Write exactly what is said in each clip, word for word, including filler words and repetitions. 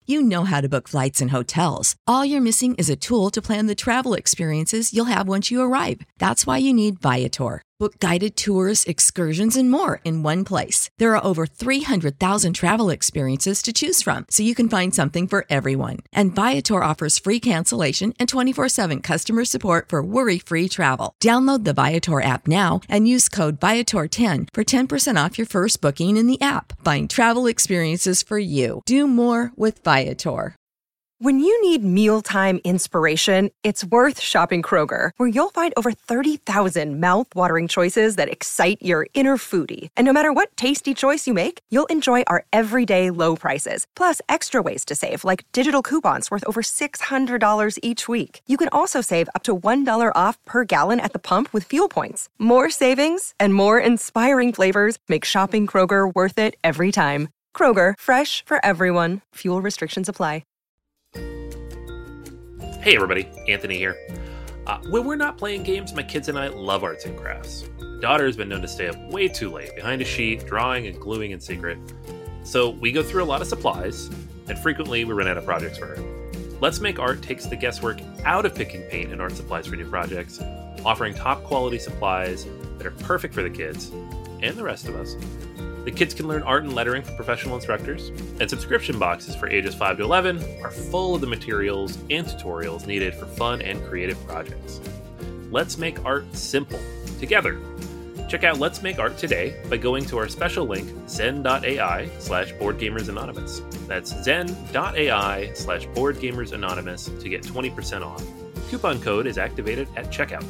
You know how to book flights and hotels. All you're missing is a tool to plan the travel experiences you'll have once you arrive. That's why you need Viator. Book guided tours, excursions, and more in one place. There are over three hundred thousand travel experiences to choose from, so you can find something for everyone. And Viator offers free cancellation and twenty-four seven customer support for worry-free travel. Download the Viator app now and use code Viator ten for ten percent off your first booking in the app. Find travel experiences for you. Do more with Viator. When you need mealtime inspiration, it's worth shopping Kroger, where you'll find over thirty thousand mouth-watering choices that excite your inner foodie. And no matter what tasty choice you make, you'll enjoy our everyday low prices, plus extra ways to save, like digital coupons worth over six hundred dollars each week. You can also save up to one dollar off per gallon at the pump with fuel points. More savings and more inspiring flavors make shopping Kroger worth it every time. Kroger, fresh for everyone. Fuel restrictions apply. Hey everybody, Anthony here. Uh, when we're not playing games, my kids and I love arts and crafts. My daughter has been known to stay up way too late behind a sheet, drawing and gluing in secret. So we go through a lot of supplies, and frequently we run out of projects for her. Let's Make Art takes the guesswork out of picking paint and art supplies for new projects, offering top quality supplies that are perfect for the kids and the rest of us. The kids can learn art and lettering from professional instructors, and subscription boxes for ages five to eleven are full of the materials and tutorials needed for fun and creative projects. Let's make art simple, together. Check out Let's Make Art today by going to our special link, zen.ai slash boardgamersanonymous. That's zen.ai slash boardgamersanonymous to get twenty percent off. Coupon code is activated at checkout.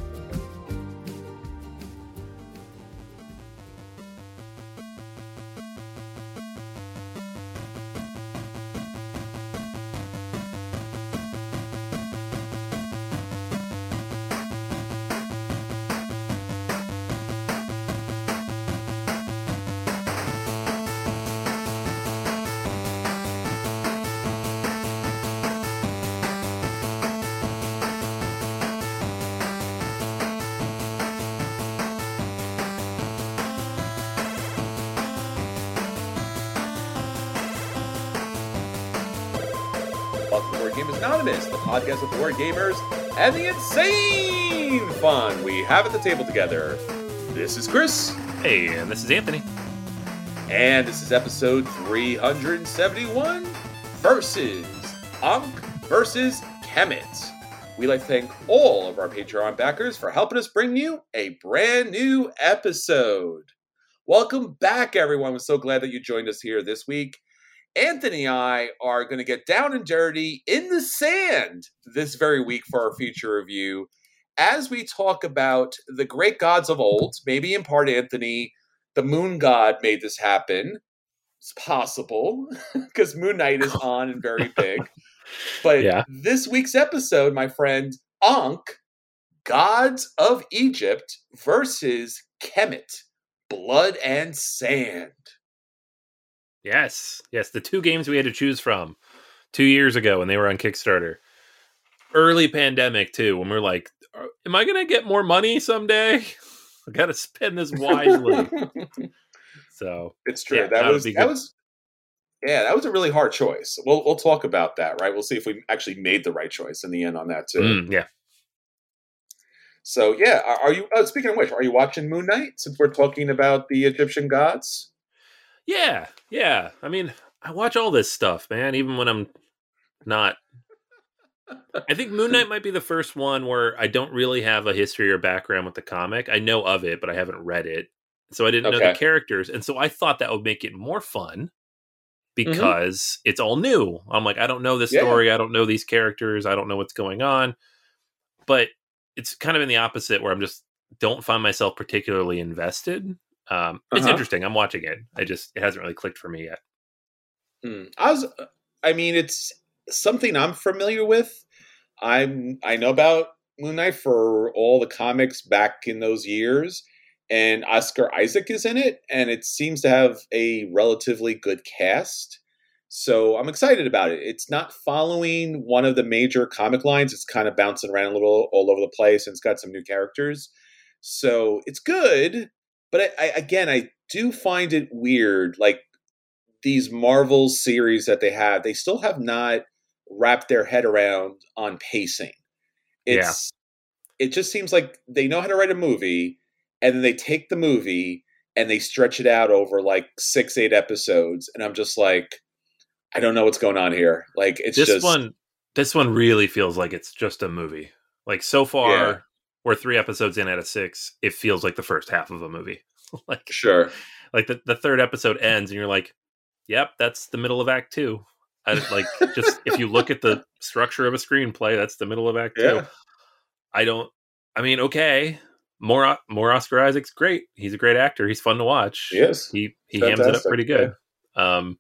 Welcome to Board Gamers Anonymous, the podcast of board gamers and the insane fun we have at the table together. This is Chris. Hey, and this is Anthony. And this is episode three hundred seventy-one, versus Ankh versus Kemet. We'd like to thank all of our Patreon backers for helping us bring you a brand new episode. Welcome back, everyone. We're so glad that you joined us here this week. Anthony and I are going to get down and dirty in the sand this very week for our feature review as we talk about the great gods of old. Maybe in part, Anthony, the moon god made this happen. It's possible because Moon Knight is on and very big. But yeah. This week's episode, my friend, Ankh, Gods of Egypt versus Kemet, Blood and Sand. Yes, yes, the two games we had to choose from two years ago when they were on Kickstarter. Early pandemic, too, when we were like, am I going to get more money someday? I got to spend this wisely. So it's true. Yeah, that was that was yeah, that was a really hard choice. We'll we'll talk about that, right? We'll see if we actually made the right choice in the end on that too. Mm, yeah. So yeah, are, are you? Oh, speaking of which, are you watching Moon Knight? Since we're talking about the Egyptian gods. Yeah, yeah. I mean, I watch all this stuff, man, even when I'm not. I think Moon Knight might be the first one where I don't really have a history or background with the comic. I know of it, but I haven't read it. So I didn't okay. know the characters. And so I thought that would make it more fun because mm-hmm. it's all new. I'm like, I don't know this story. Yeah. I don't know these characters. I don't know what's going on. But it's kind of in the opposite where I'm just don't find myself particularly invested. Um, it's uh-huh. interesting. I'm watching it. I just, it hasn't really clicked for me yet. Mm. I was, I mean, it's something I'm familiar with. I'm, I know about Moon Knight for all the comics back in those years, and Oscar Isaac is in it, and it seems to have a relatively good cast. So I'm excited about it. It's not following one of the major comic lines. It's kind of bouncing around a little all over the place, and it's got some new characters. So it's good. But I, I, again, I do find it weird. Like these Marvel series that they have, they still have not wrapped their head around on pacing. It's yeah. It just seems like they know how to write a movie, and then they take the movie and they stretch it out over like six, eight episodes, and I'm just like, I don't know what's going on here. Like it's this just one. This one really feels like it's just a movie. Like so far, yeah. we're three episodes in out of six. It feels like the first half of a movie. like sure, like the, the third episode ends, and you're like, "Yep, that's the middle of Act Two." I, like just if you look at the structure of a screenplay, that's the middle of Act yeah. Two. I don't. I mean, okay, more more Oscar Isaac's great. He's a great actor. He's fun to watch. Yes, he he hams it up pretty good. Yeah. Um,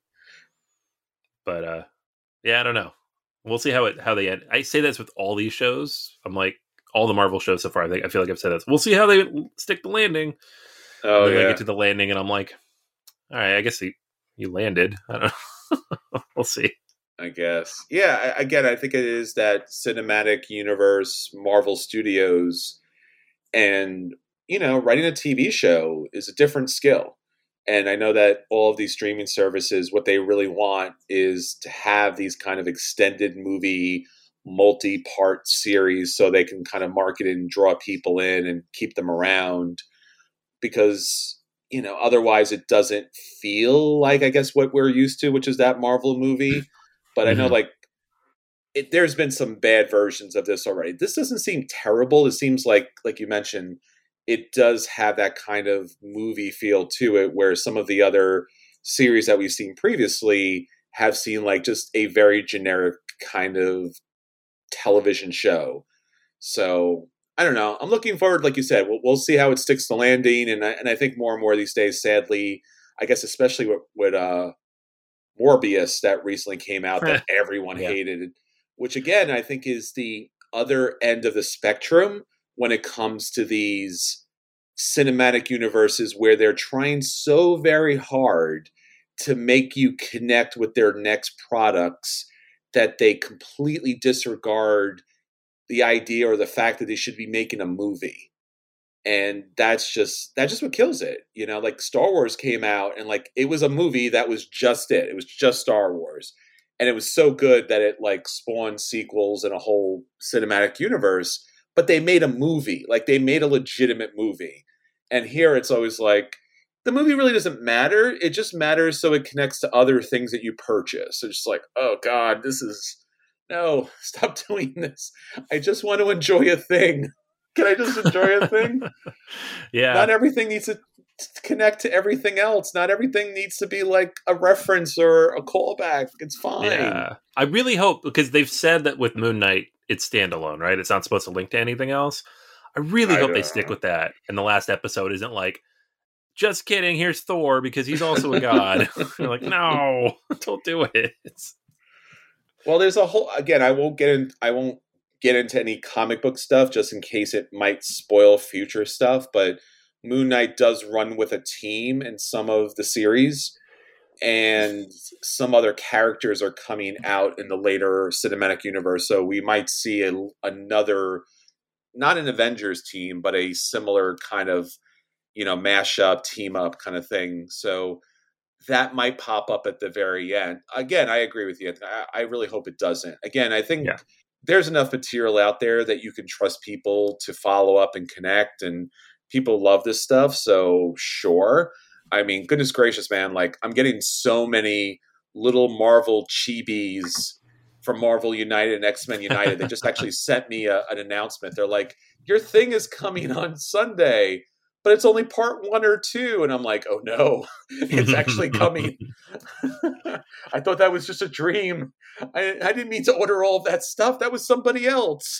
but uh, yeah, I don't know. We'll see how it how they end. I say this with all these shows. I'm like all the Marvel shows so far. I think I feel like I've said this. We'll see how they stick the landing. Oh and then yeah. I get to the landing, and I'm like, all right, I guess he you landed. I don't know. We'll see. I guess. Yeah. I, again, I think it is that cinematic universe, Marvel Studios, and you know, writing a T V show is a different skill. And I know that all of these streaming services, what they really want is to have these kind of extended movie, multi-part series so they can kind of market it and draw people in and keep them around. Because, you know, otherwise it doesn't feel like, I guess, what we're used to, which is that Marvel movie. But mm-hmm. I know, like, it, there's been some bad versions of this already. This doesn't seem terrible. It seems like, like you mentioned, it does have that kind of movie feel to it, where some of the other series that we've seen previously have seen like just a very generic kind of television show. So I don't know. I'm looking forward, like you said, we'll, we'll see how it sticks the landing. And I, and I think more and more these days, sadly, I guess, especially with, with uh, Morbius that recently came out that everyone yeah. hated, which again, I think is the other end of the spectrum when it comes to these cinematic universes where they're trying so very hard to make you connect with their next products that they completely disregard the idea or the fact that they should be making a movie. And that's just, that's just what kills it. You know, like Star Wars came out and like, it was a movie that was just it. It was just Star Wars. And it was so good that it like spawned sequels and a whole cinematic universe. But they made a movie, like they made a legitimate movie. And here it's always like, the movie really doesn't matter. It just matters so it connects to other things that you purchase. It's just like, oh God, this is, no, stop doing this. I just want to enjoy a thing. Can I just enjoy a thing? Yeah. Not everything needs to connect to everything else. Not everything needs to be like a reference or a callback. It's fine. Yeah. I really hope, because they've said that with Moon Knight, it's standalone, right? It's not supposed to link to anything else. I really I hope they stick with that. And the last episode isn't like, just kidding, here's Thor because he's also a god. You're like, no, don't do it. Well, there's a whole, again, I won't get in, I won't get into any comic book stuff just in case it might spoil future stuff, but Moon Knight does run with a team in some of the series, and some other characters are coming out in the later cinematic universe. So we might see a, another, not an Avengers team, but a similar kind of, you know, mashup, team up kind of thing. So that might pop up at the very end. Again, I agree with you. I, I really hope it doesn't. Again, I think yeah. there's enough material out there that you can trust people to follow up and connect, and people love this stuff. So sure. I mean, goodness gracious, man. Like, I'm getting so many little Marvel chibis from Marvel United and X-Men United. They just actually sent me a, an announcement. They're like, your thing is coming on Sunday, but it's only part one or two. And I'm like, oh no, it's actually coming. I thought that was just a dream. I, I didn't mean to order all of that stuff. That was somebody else.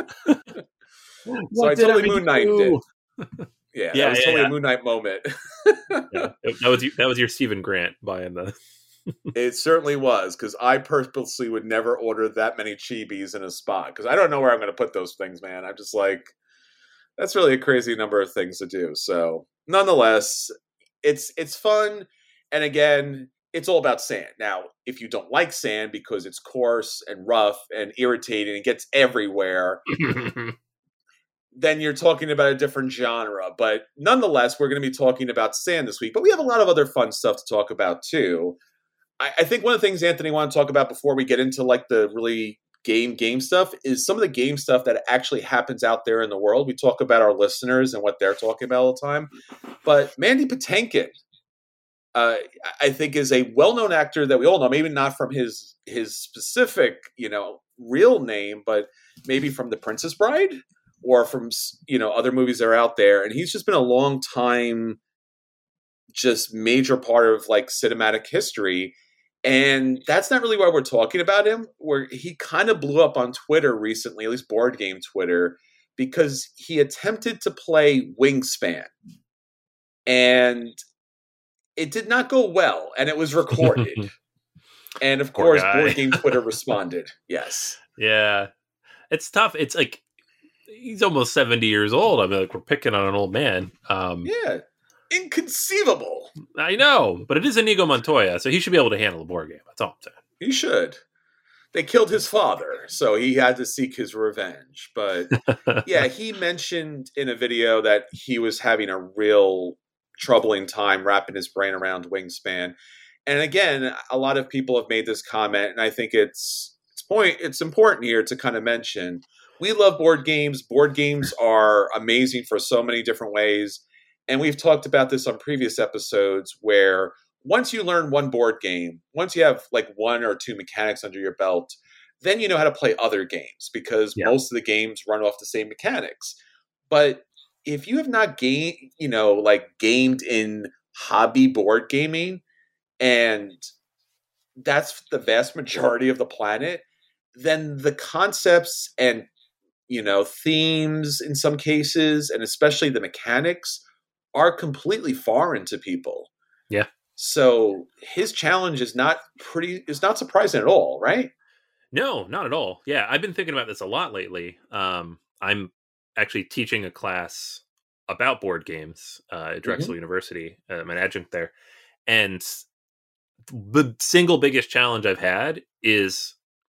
So I totally Moon Knight did. Yeah, yeah, that was yeah, totally yeah. a Moon Knight moment. Yeah, that was that was your Stephen Grant buying the. It certainly was, because I purposely would never order that many chibis in a spot, because I don't know where I'm going to put those things, man. I'm just like, that's really a crazy number of things to do. So, nonetheless, it's it's fun, and again, it's all about sand. Now, if you don't like sand because it's coarse and rough and irritating and gets everywhere. Then you're talking about a different genre. But nonetheless, we're going to be talking about sand this week. But we have a lot of other fun stuff to talk about, too. I, I think one of the things, Anthony, I want to talk about before we get into like the really game game stuff is some of the game stuff that actually happens out there in the world. We talk about our listeners and what they're talking about all the time. But Mandy Patinkin, uh, I think, is a well-known actor that we all know, maybe not from his his specific, you know, real name, but maybe from The Princess Bride or from, you know, other movies that are out there. And he's just been a long time, just major part of like cinematic history. And that's not really why we're talking about him, where he kind of blew up on Twitter recently, at least board game Twitter, because he attempted to play Wingspan. And it did not go well, and it was recorded. And of Poor course, guy. board game Twitter responded. Yes. Yeah. It's tough. It's like, he's almost seventy years old. I mean, like, we're picking on an old man. Um, Yeah. Inconceivable. I know, but it is Inigo Montoya, so he should be able to handle a board game. That's all I'm saying. He should. They killed his father, so he had to seek his revenge. But yeah, he mentioned in a video that he was having a real troubling time wrapping his brain around Wingspan. And again, a lot of people have made this comment, and I think it's it's point it's important here to kind of mention. We love board games. Board games are amazing for so many different ways. And we've talked about this on previous episodes where once you learn one board game, once you have like one or two mechanics under your belt, then you know how to play other games because Yeah. most of the games run off the same mechanics. But if you have not game, you know, like gamed in hobby board gaming, and that's the vast majority of the planet, then the concepts and, you know, themes in some cases, and especially the mechanics, are completely foreign to people. Yeah. So his challenge is not pretty is not surprising at all, right? No, not at all. Yeah, I've been thinking about this a lot lately. Um, I'm actually teaching a class about board games uh, at Drexel University. I'm an adjunct there. And the single biggest challenge I've had is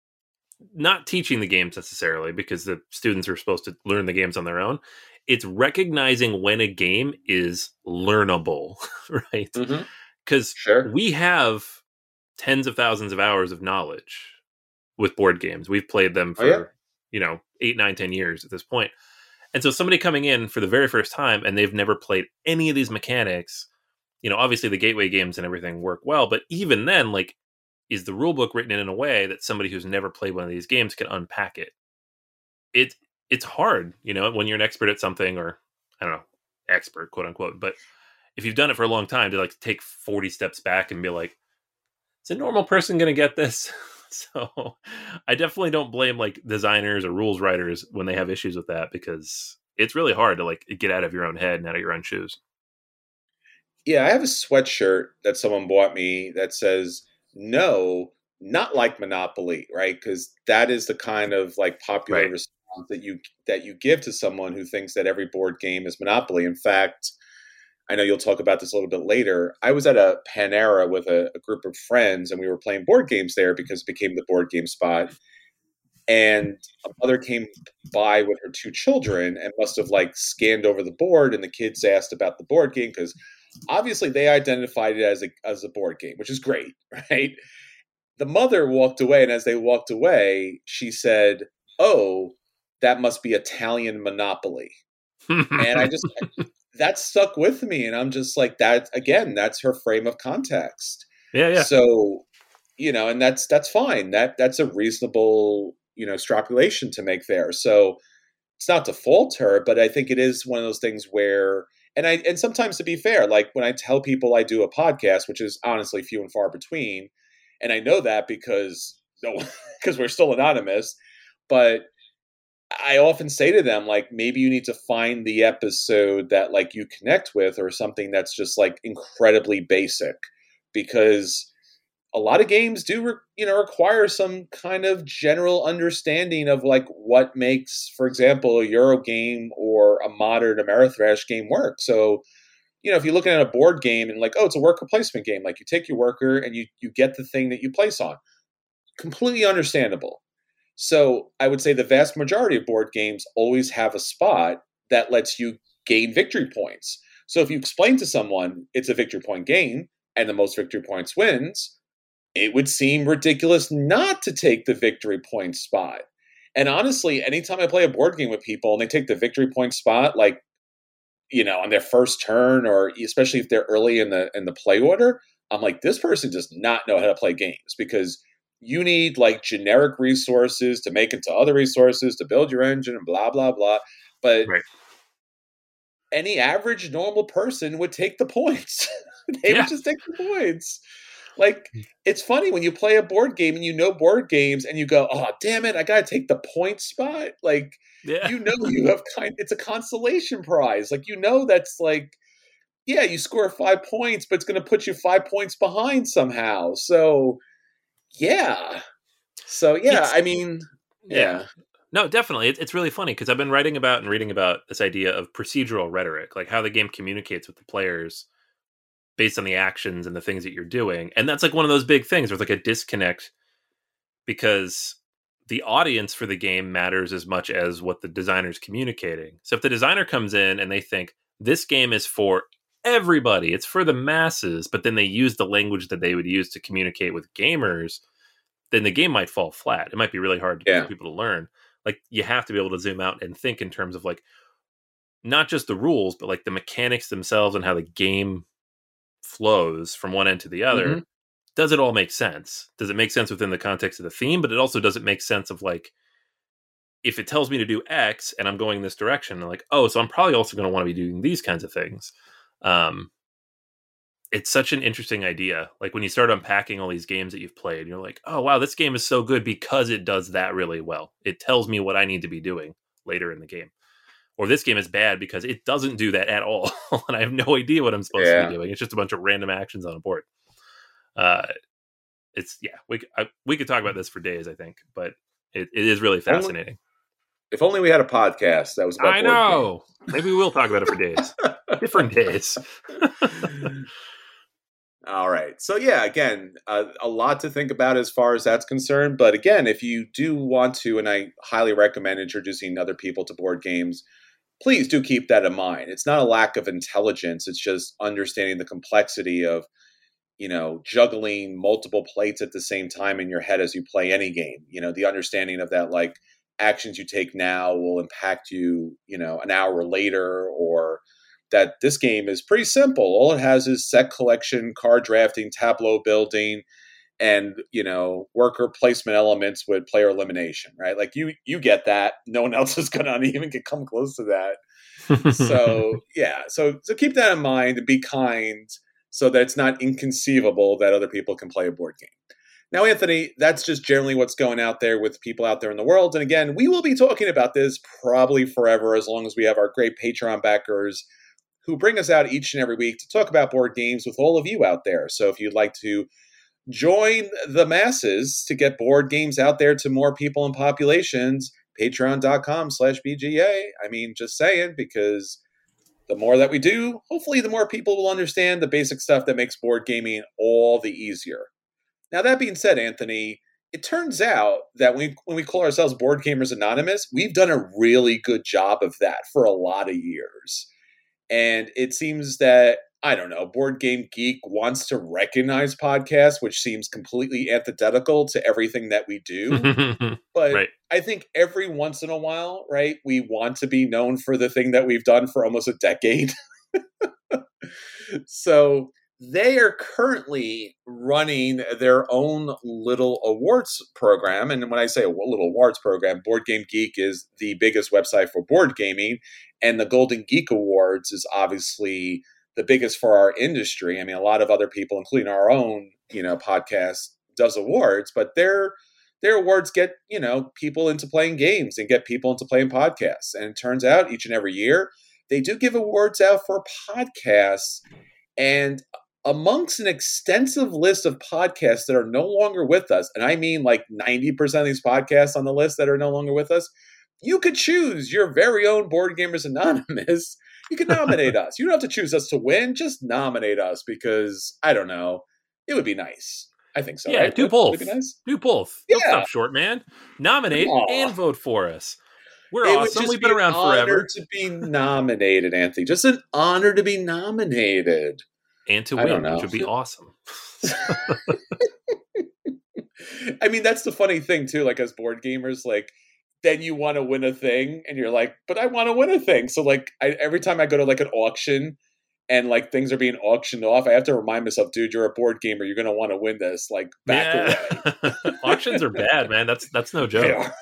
not teaching the games necessarily, because the students are supposed to learn the games on their own. It's recognizing when a game is learnable, right? Mm-hmm. Because Sure. we have tens of thousands of hours of knowledge with board games. We've played them for, Oh, yeah. you know, eight, nine, ten years at this point. And so somebody coming in for the very first time and they've never played any of these mechanics, you know, obviously the gateway games and everything work well, but even then, like, is the rule book written in a way that somebody who's never played one of these games can unpack it? It it's hard, you know, when you're an expert at something, or I don't know, expert, quote unquote. But if you've done it for a long time, to like take forty steps back and be like, is a normal person going to get this? So I definitely don't blame like designers or rules writers when they have issues with that, because it's really hard to like get out of your own head and out of your own shoes. Yeah, I have a sweatshirt that someone bought me that says, no, not like Monopoly, right? Because that is the kind of like popular Right. response that you that you give to someone who thinks that every board game is Monopoly. In fact, I know you'll talk about this a little bit later. I was at a Panera with a, a group of friends, and we were playing board games there because it became the board game spot. And a mother came by with her two children and must have like scanned over the board, and the kids asked about the board game because obviously they identified it as a as a board game, which is great, right? The mother walked away, and as they walked away, she said, "Oh, that must be Italian Monopoly." And I just that stuck with me, and I'm just like, that again, that's her frame of context. yeah, yeah. So, you know, and that's that's fine. That that's a reasonable, you know, extrapolation to make there. So it's not to fault her, but I think it is one of those things where, and I and sometimes, to be fair, like when I tell people I do a podcast, which is honestly few and far between, and I know that because no, because we're still anonymous, but I often say to them, like, maybe you need to find the episode that like you connect with, or something that's just like incredibly basic, because a lot of games do, re- you know, require some kind of general understanding of like what makes, for example, a Euro game or a modern Ameritrash game work. So, you know, if you're looking at a board game and like, oh, it's a worker placement game, like you take your worker and you you get the thing that you place on, completely understandable. So I would say the vast majority of board games always have a spot that lets you gain victory points. So if you explain to someone it's a victory point game and the most victory points wins, it would seem ridiculous not to take the victory point spot. And honestly, anytime I play a board game with people and they take the victory point spot, like, you know, on their first turn, or especially if they're early in the in the play order, I'm like, this person does not know how to play games, because you need like generic resources to make into other resources to build your engine and blah, blah, blah. But right. any average normal person would take the points. they Yeah. would just take the points. Like, it's funny when you play a board game and you know board games and you go, oh, damn it, I got to take the point spot. Like, Yeah. you know, you have kind it's a consolation prize. Like, you know, that's like, yeah, you score five points, but it's going to put you five points behind somehow. So, yeah. So, yeah, It's, I mean, yeah. yeah. No, definitely. It, it's really funny because I've been writing about and reading about this idea of procedural rhetoric, like how the game communicates with the players based on the actions and the things that you're doing. And that's like one of those big things. There's like a disconnect because the audience for the game matters as much as what the designer's communicating. So if the designer comes in and they think this game is for everybody, it's for the masses, but then they use the language that they would use to communicate with gamers, then the game might fall flat. It might be really hard Yeah. for people to learn. Like, you have to be able to zoom out and think in terms of like not just the rules, but like the mechanics themselves and how the game flows from one end to the other. Mm-hmm. Does it all make sense? Does it make sense within the context of the theme? But it also doesn't make sense of like, if it tells me to do X and I'm going this direction, I'm like, oh, so I'm probably also going to want to be doing these kinds of things. Um, it's such an interesting idea. Like when you start unpacking all these games that you've played, you're like, oh, wow, this game is so good because it does that really well. It tells me what I need to be doing later in the game. Or this game is bad because it doesn't do that at all. And I have no idea what I'm supposed Yeah. to be doing. It's just a bunch of random actions on a board. Uh, it's, yeah, we, I, we could talk about this for days, I think, but it, it is really fascinating. If only we had a podcast that was about I board know. Maybe we will talk about it for days. Different days. games. All right. So, yeah, again, uh, a lot to think about as far as that's concerned. But again, if you do want to, and I highly recommend introducing other people to board games, please do keep that in mind. It's not a lack of intelligence. It's just understanding the complexity of, you know, juggling multiple plates at the same time in your head as you play any game. You know, the understanding of that, like, actions you take now will impact you, you know, an hour later, or that this game is pretty simple. All it has is set collection, card drafting, tableau building, and, you know, worker placement elements with player elimination, right? Like you, you get that. No one else is going to even get come close to that. So yeah, so so keep that in mind and be kind, so that it's not inconceivable that other people can play a board game. Now, Anthony, that's just generally what's going out there with people out there in the world. And again, we will be talking about this probably forever, as long as we have our great Patreon backers who bring us out each and every week to talk about board games with all of you out there. So if you'd like to join the masses to get board games out there to more people and populations, patreon.com slash BGA. I mean, just saying, because the more that we do, hopefully the more people will understand the basic stuff that makes board gaming all the easier. Now, that being said, Anthony, it turns out that when we, when we call ourselves Board Gamers Anonymous, we've done a really good job of that for a lot of years. And it seems that, I don't know, Board Game Geek wants to recognize podcasts, which seems completely antithetical to everything that we do. But right. I think every once in a while, right, we want to be known for the thing that we've done for almost a decade. So they are currently running their own little awards program. And when I say a little awards program, Board Game Geek is the biggest website for board gaming. And the Golden Geek Awards is obviously the biggest for our industry. I mean, a lot of other people, including our own, you know, podcast, does awards, but their their awards get, you know, people into playing games and get people into playing podcasts. And it turns out each and every year they do give awards out for podcasts. And amongst an extensive list of podcasts that are no longer with us, and I mean like ninety percent of these podcasts on the list that are no longer with us, you could choose your very own Board Gamers Anonymous. You can nominate us. You don't have to choose us to win. Just nominate us because, I don't know, it would be nice. I think so. Yeah, right? do Would, both. would it be nice? Do both. Yeah. Don't stop short, man. Nominate Aw. and vote for us. We're It would awesome. just We've be been around an honor forever. to be nominated, Anthony. Just an honor to be nominated. And to I don't win, know. which would be awesome. I mean, that's the funny thing too. Like as board gamers, like then you want to win a thing, and you're like, but I want to win a thing. So like I, every time I go to like an auction, and like things are being auctioned off, I have to remind myself, dude, you're a board gamer. You're gonna want to win this. Like back yeah. away. Auctions are bad, man. That's that's no joke.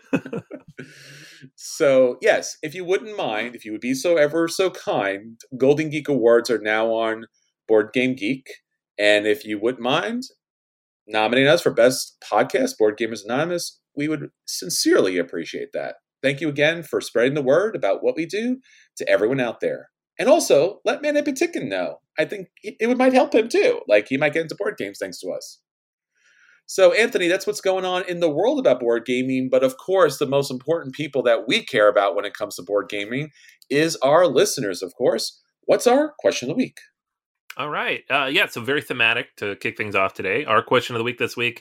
So yes, if you wouldn't mind, if you would be so ever so kind, Golden Geek Awards are now on Board Game Geek, and if you wouldn't mind nominating us for Best Podcast, Board Gamers Anonymous, we would sincerely appreciate that. Thank you again for spreading the word about what we do to everyone out there. And also, let Manny Patikin know. I think it would might help him too. Like, he might get into board games thanks to us. So, Anthony, that's what's going on in the world about board gaming. But of course, the most important people that we care about when it comes to board gaming is our listeners, of course. What's our question of the week? All right. Uh, yeah, so very thematic to kick things off today. Our question of the week this week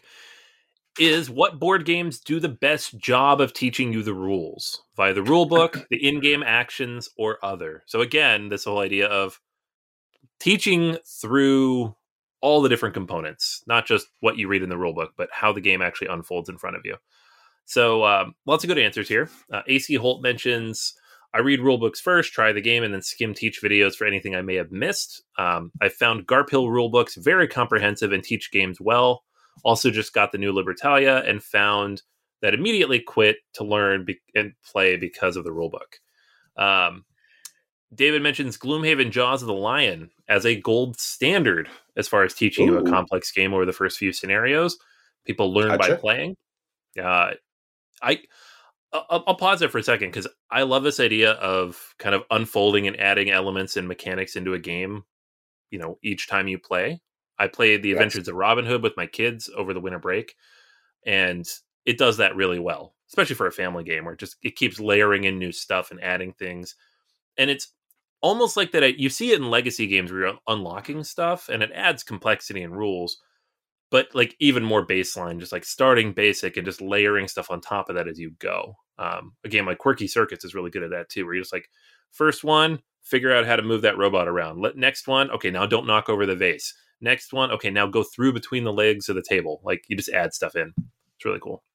is, what board games do the best job of teaching you the rules via the rule book, the in-game actions, or other? So again, this whole idea of teaching through all the different components, not just what you read in the rule book, but how the game actually unfolds in front of you. So um, lots of good answers here. Uh, A C Holt mentions, I read rule books first, try the game, and then skim teach videos for anything I may have missed. Um, I found Garphill rule books very comprehensive and teach games well. Also just got the new Libertalia and found that immediately quit to learn be- and play because of the rulebook. Um, David mentions Gloomhaven Jaws of the Lion as a gold standard as far as teaching Ooh. you a complex game over the first few scenarios. People learn gotcha. by playing. Uh, I, I'll, I'll pause there for a second because I love this idea of kind of unfolding and adding elements and mechanics into a game, you know, each time you play. I played The Adventures yes. of Robin Hood with my kids over the winter break, and it does that really well, especially for a family game where it just it keeps layering in new stuff and adding things. And it's almost like that. You see it in legacy games where you're unlocking stuff, and it adds complexity and rules, but like even more baseline, just like starting basic and just layering stuff on top of that as you go. Um, a game like Quirky Circuits is really good at that too, where you're just like, first one, figure out how to move that robot around. Let next one, okay, now don't knock over the vase. Next one, okay, now go through between the legs of the table. Like, you just add stuff in. It's really cool.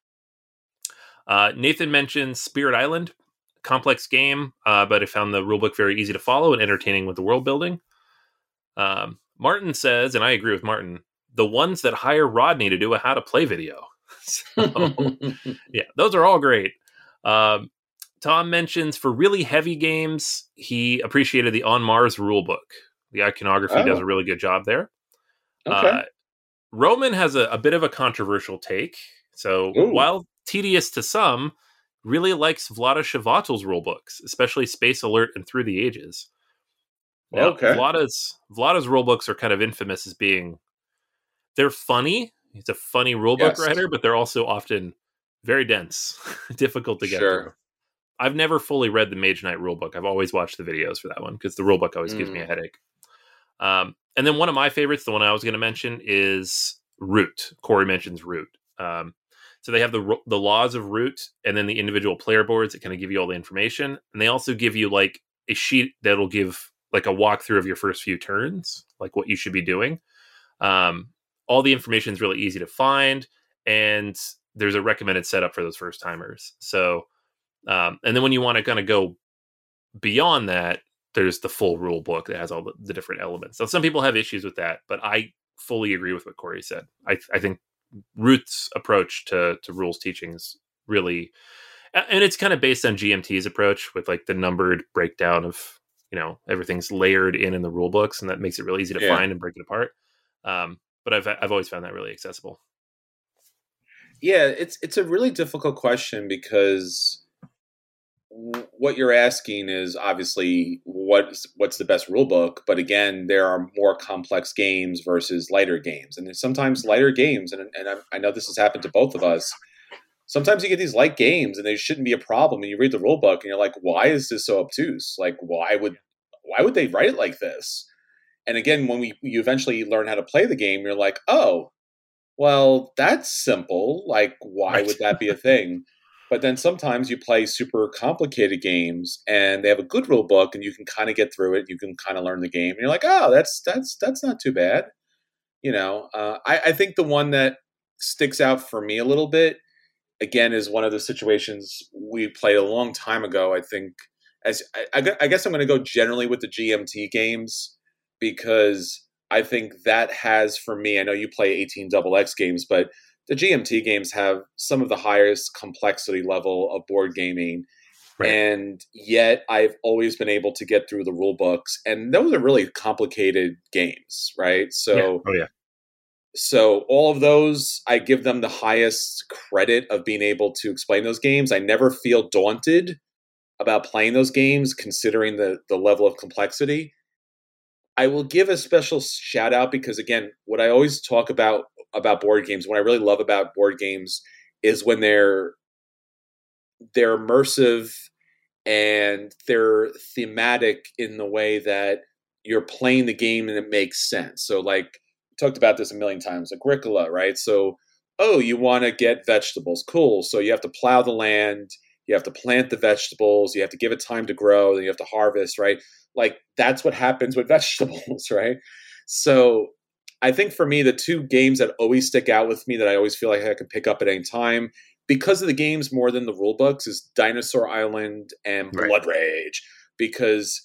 Uh, Nathan mentioned Spirit Island, complex game, uh, but I found the rulebook very easy to follow and entertaining with the world building. Um, Martin says, and I agree with Martin, the ones that hire Rodney to do a how to play video. So, yeah, those are all great. Um, Tom mentions for really heavy games, he appreciated the On Mars rulebook. The iconography oh. does a really good job there. Okay. Uh, Roman has a, a bit of a controversial take. So Ooh. while tedious to some, really likes Vlaada Chvátil's rulebooks, especially Space Alert and Through the Ages. Now, okay. Vlaada's, Vlaada's rulebooks are kind of infamous as being, they're funny. He's a funny rulebook yes. writer, but they're also often very dense, difficult to get sure. through. I've never fully read the Mage Knight rulebook. I've always watched the videos for that one because the rulebook always mm. gives me a headache. Um, and then one of my favorites, the one I was going to mention, is Root. Corey mentions Root. Um, so they have the the laws of Root and then the individual player boards that kind of give you all the information. And they also give you like a sheet that'll give like a walkthrough of your first few turns, like what you should be doing. Um, all the information is really easy to find, and there's a recommended setup for those first timers. So, um, and then when you want to kind of go beyond that, there's the full rule book that has all the, the different elements. So some people have issues with that, but I fully agree with what Corey said. I, I think Root's approach to, to rules teaching is really, and it's kind of based on G M T's approach with like the numbered breakdown of, you know, everything's layered in in the rule books, and that makes it really easy to yeah. find and break it apart. Um, but I've I've always found that really accessible. Yeah, it's it's a really difficult question because what you're asking is obviously what's what's the best rule book, but again, there are more complex games versus lighter games, and sometimes lighter games, and and I, I know this has happened to both of us. Sometimes you get these light games, and they shouldn't be a problem, and you read the rule book, and you're like, why is this so obtuse? Like, why would why would they write it like this? And again, when we you eventually learn how to play the game, you're like, oh, well, that's simple. Like, why right. would that be a thing? But then sometimes you play super complicated games and they have a good rule book and you can kind of get through it. You can kind of learn the game. And you're like, oh, that's that's that's not too bad. You know, uh, I, I think the one that sticks out for me a little bit, again, is one of the situations we played a long time ago. I think, as I, I guess I'm going to go generally with the G M T games, because I think that has, for me, I know you play eighteen X X games, but the G M T games have some of the highest complexity level of board gaming. Right. And yet I've always been able to get through the rule books, and those are really complicated games, right? So, yeah. Oh yeah. So all of those, I give them the highest credit of being able to explain those games. I never feel daunted about playing those games, considering the the level of complexity. I will give a special shout out because, again, what I always talk about about board games, what I really love about board games, is when they're they're immersive and they're thematic in the way that you're playing the game and it makes sense. So, like, we talked about this a million times, Agricola, right? So, oh, you want to get vegetables. Cool. So you have to plow the land. You have to plant the vegetables. You have to give it time to grow. Then you have to harvest, right? Like, that's what happens with vegetables, right? So I think for me, the two games that always stick out with me that I always feel like I can pick up at any time, because of the games more than the rule books, is Dinosaur Island and Blood right. Rage, because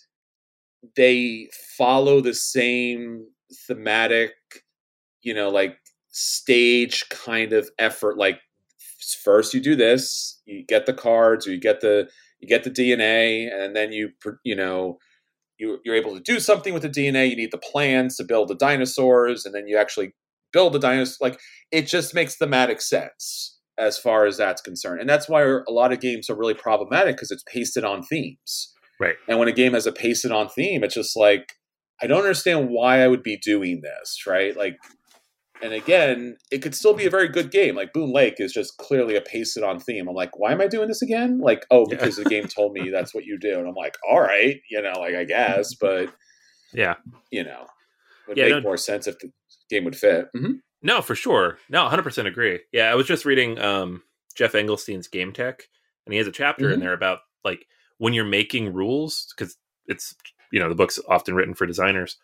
they follow the same thematic, you know, like stage kind of effort. Like, first you do this, you get the cards, or you get the you get the D N A, and then you you know you you're able to do something with the D N A. You need the plans to build the dinosaurs, and then you actually build the dinosaurs. Like, it just makes thematic sense as far as that's concerned, and that's why a lot of games are really problematic, because it's pasted on themes. Right. And when a game has a pasted on theme, it's just like, I don't understand why I would be doing this, right? Like, and again, it could still be a very good game. Like Boon Lake is just clearly a pasted on theme. I'm like, why am I doing this again? Like, oh, because yeah. the game told me that's what you do. And I'm like, all right, you know, like, I guess, but yeah, you know, it would yeah, make no, more sense if the game would fit. Mm-hmm. No, for sure. No, one hundred percent agree. Yeah, I was just reading um, Jeff Engelstein's Game Tech, and he has a chapter mm-hmm. in there about, like, when you're making rules, because it's, you know, the book's often written for designers.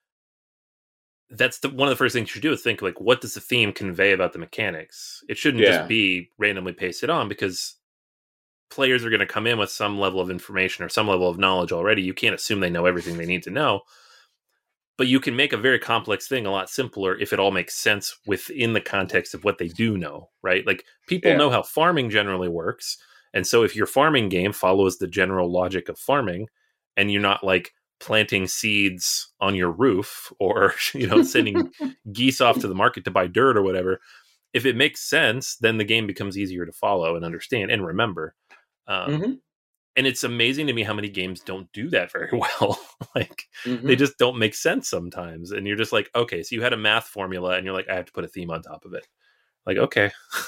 That's the, one of the first things you should do is think, like, what does the theme convey about the mechanics? It shouldn't yeah. just be randomly pasted on, because players are going to come in with some level of information or some level of knowledge already. You can't assume they know everything they need to know. But you can make a very complex thing a lot simpler if it all makes sense within the context of what they do know, right? Like, people yeah. know how farming generally works. And so if your farming game follows the general logic of farming, and you're not, like, planting seeds on your roof, or, you know, sending geese off to the market to buy dirt or whatever, if it makes sense, then the game becomes easier to follow and understand and remember. Um, mm-hmm. And it's amazing to me how many games don't do that very well. Like, mm-hmm. they just don't make sense sometimes. And you're just like, okay, so you had a math formula, and you're like, I have to put a theme on top of it. Like, okay.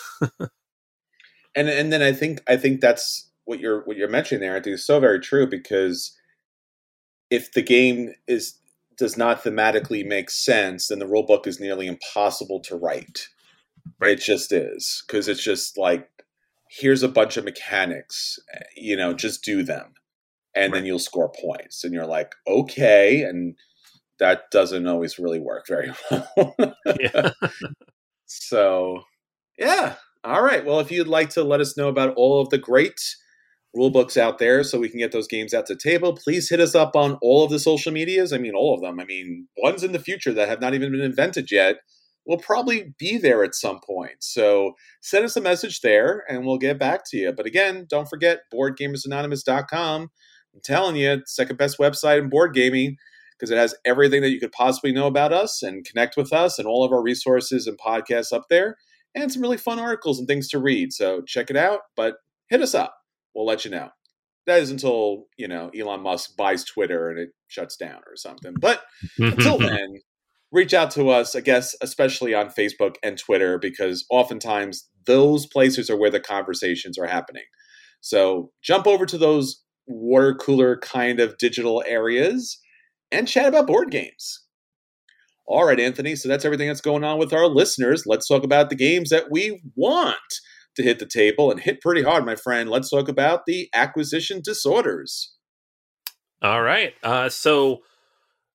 and and then I think I think that's what you're what you're mentioning there, I think is so very true, because if the game is does not thematically make sense, then the rule book is nearly impossible to write. Right. It just is, because it's just like, here's a bunch of mechanics, you know, just do them, and right. then you'll score points. And you're like, okay, and that doesn't always really work very well. yeah. So, yeah. All right. Well, if you'd like to let us know about all of the great rule books out there so we can get those games out to the table, please hit us up on all of the social medias. I mean, all of them. I mean, ones in the future that have not even been invented yet will probably be there at some point. So send us a message there, and we'll get back to you. But again, don't forget board gamers anonymous dot com. I'm telling you, it's the second best website in board gaming, because it has everything that you could possibly know about us and connect with us, and all of our resources and podcasts up there, and some really fun articles and things to read. So check it out, but hit us up. We'll let you know. That is until, you know, Elon Musk buys Twitter and it shuts down or something. But until then, reach out to us, I guess, especially on Facebook and Twitter, because oftentimes those places are where the conversations are happening. So jump over to those water cooler kind of digital areas and chat about board games. All right, Anthony, so that's everything that's going on with our listeners. Let's talk about the games that we want to hit the table, and hit pretty hard, my friend. Let's talk about the acquisition disorders. All right. Uh, so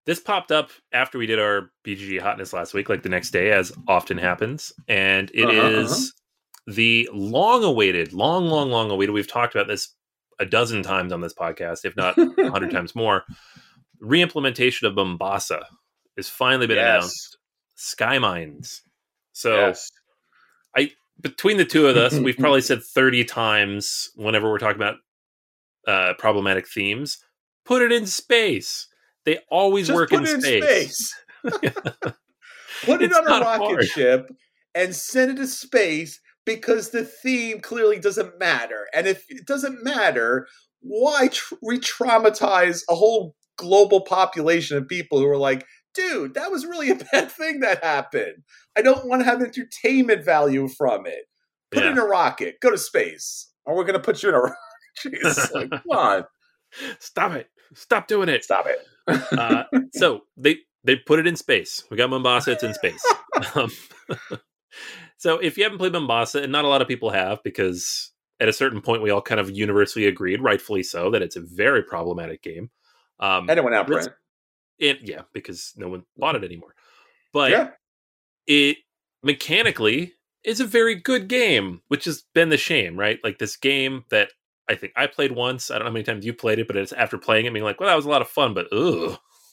this popped up after we did our B G G Hotness last week, like the next day, as often happens. And it uh-huh, is uh-huh. the long-awaited, long, long, long awaited. We've talked about this a dozen times on this podcast, if not a hundred times more. Re-implementation of Mombasa has finally been yes. announced. Sky Mines. So yes. I between the two of us, we've probably said thirty times whenever we're talking about uh, problematic themes, put it in space. They always Just work put in it space. In space. Put it It's on a rocket hard. ship and send it to space because the theme clearly doesn't matter. And if it doesn't matter, why tr- re-traumatize a whole global population of people who are like, dude, that was really a bad thing that happened. I don't want to have entertainment value from it. Put yeah. it in a rocket. Go to space. Or we're going to put you in a rocket. Jeez, like, come on. Stop it. Stop doing it. Stop it. uh, so they, they put it in space. We got Mombasa. It's in space. um, so if you haven't played Mombasa, and not a lot of people have, because at a certain point we all kind of universally agreed, rightfully so, that it's a very problematic game. Um, and it went out, Brent. It, yeah, because no one bought it anymore. But yeah. it mechanically is a very good game, which has been the shame, right? Like this game that I think I played once. I don't know how many times you played it, but it's after playing it, being like, well, that was a lot of fun, but ugh.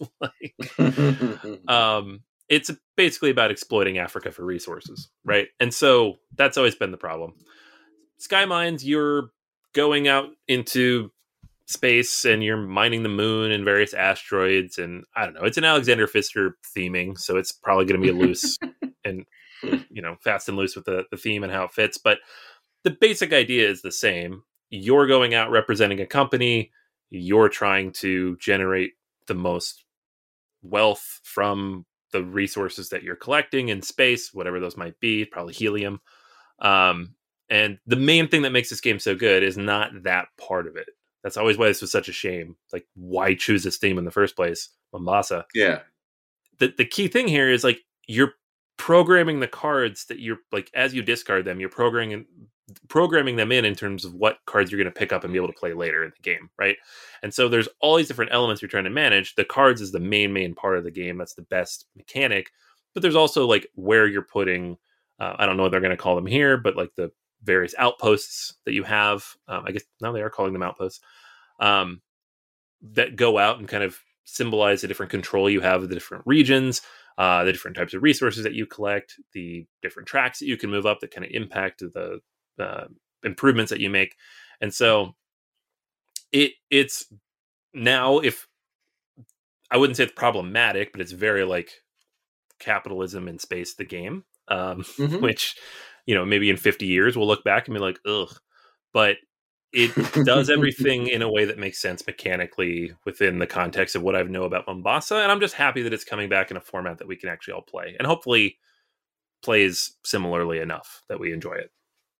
like, um, it's basically about exploiting Africa for resources, right? And so that's always been the problem. Sky Mines, you're going out into space and you're mining the moon and various asteroids, and I don't know, it's an Alexander Pfister theming, so it's probably going to be loose and, you know, fast and loose with the, the theme and how it fits, but the basic idea is the same. You're going out representing a company, you're trying to generate the most wealth from the resources that you're collecting in space, whatever those might be, probably helium. Um, and the main thing that makes this game so good is not that part of it. That's always why this was such a shame. Like, why choose this theme in the first place? Mombasa. Yeah. The the key thing here is, like, you're programming the cards that you're, like, as you discard them, you're programming programming them in in terms of what cards you're going to pick up and be able to play later in the game, right? And so there's all these different elements you're trying to manage. The cards is the main, main part of the game. That's the best mechanic. But there's also, like, where you're putting, uh, I don't know what they're going to call them here, but, like, the various outposts that you have. Um, I guess now they are calling them outposts. Um, that go out and kind of symbolize the different control you have of the different regions, uh, the different types of resources that you collect, the different tracks that you can move up that kind of impact the uh, improvements that you make. And so it it's now, if I wouldn't say it's problematic, but it's very like capitalism in space, the game, um, mm-hmm. which, you know, maybe in fifty years we'll look back and be like, ugh, but it does everything in a way that makes sense mechanically within the context of what I know about Mombasa. And I'm just happy that it's coming back in a format that we can actually all play, and hopefully plays similarly enough that we enjoy it.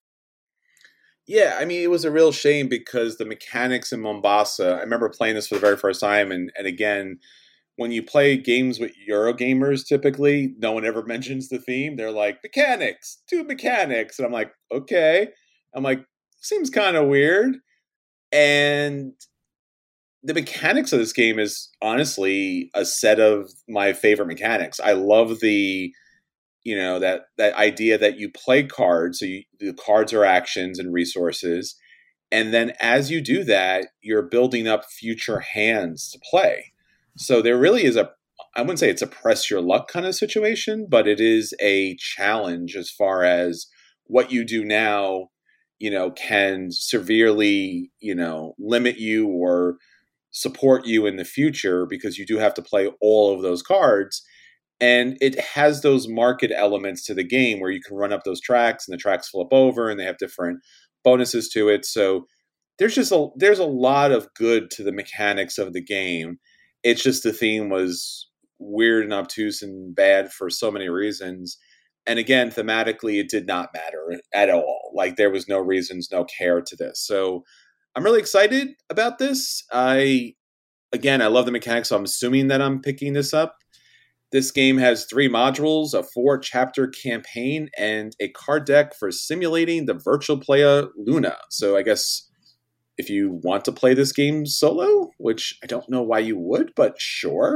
Yeah, I mean, it was a real shame because the mechanics in Mombasa, I remember playing this for the very first time. And, and again, when you play games with Eurogamers, typically, no one ever mentions the theme. They're like, mechanics, two mechanics. And I'm like, okay. I'm like, seems kind of weird. And the mechanics of this game is honestly a set of my favorite mechanics. I love the, you know, that, that idea that you play cards. So you, the cards are actions and resources. And then as you do that, you're building up future hands to play. So there really is a, I wouldn't say it's a press your luck kind of situation, but it is a challenge as far as what you do now, you know, can severely, you know, limit you or support you in the future, because you do have to play all of those cards. And it has those market elements to the game where you can run up those tracks and the tracks flip over and they have different bonuses to it. So there's just a, there's a lot of good to the mechanics of the game. It's just the theme was weird and obtuse and bad for so many reasons. And again, thematically, it did not matter at all. Like, there was no reasons, no care to this. So I'm really excited about this. I, again, I love the mechanics, so I'm assuming that I'm picking this up. This game has three modules, a four-chapter campaign, and a card deck for simulating the virtual player Luna. So I guess if you want to play this game solo, which I don't know why you would, but sure,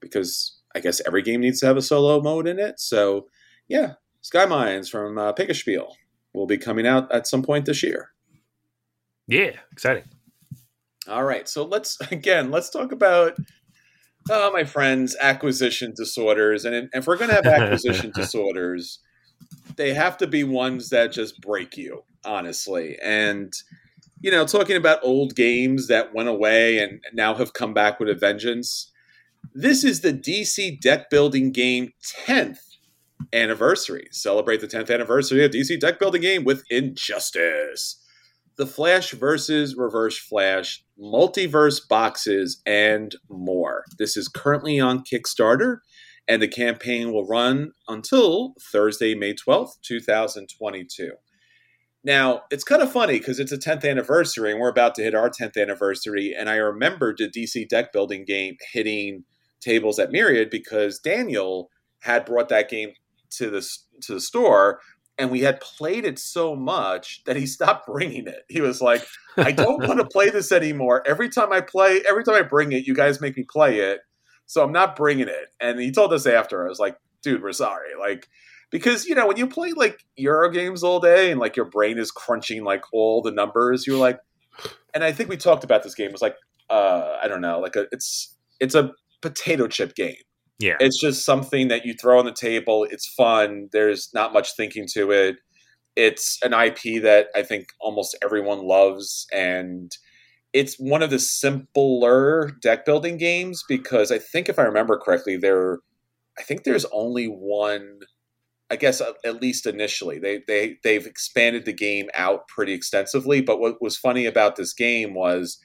because I guess every game needs to have a solo mode in it. So yeah, Sky Mines from uh, Pickespiel will be coming out at some point this year. Yeah, exciting. All right, so let's again let's talk about oh, my friends, acquisition disorders, and if we're going to have acquisition disorders, they have to be ones that just break you, honestly. And you know, talking about old games that went away and now have come back with a vengeance. This is the D C deck building game tenth anniversary. Celebrate the tenth anniversary of D C deck building game with Injustice. The Flash versus Reverse Flash, multiverse boxes, and more. This is currently on Kickstarter, and the campaign will run until Thursday, May twelfth, twenty twenty-two. Now, it's kind of funny because it's a tenth anniversary, and we're about to hit our tenth anniversary, and I remember the D C deck building game hitting tables at Myriad because Daniel had brought that game to the, to the store, and we had played it so much that he stopped bringing it. He was like, I don't want to play this anymore. Every time I play, every time I bring it, you guys make me play it. So I'm not bringing it. And he told us after, I was like, dude, we're sorry. Like, because, you know, when you play like Euro games all day and like your brain is crunching like all the numbers, you're like, and I think we talked about this game. It was like, uh, I don't know, like a, it's, it's a potato chip game. Yeah. It's just something that you throw on the table. It's fun. There's not much thinking to it. It's an I P that I think almost everyone loves. And it's one of the simpler deck building games because I think if I remember correctly, there, I think there's only one, I guess, at least initially. They, they, they've expanded the game out pretty extensively. But what was funny about this game was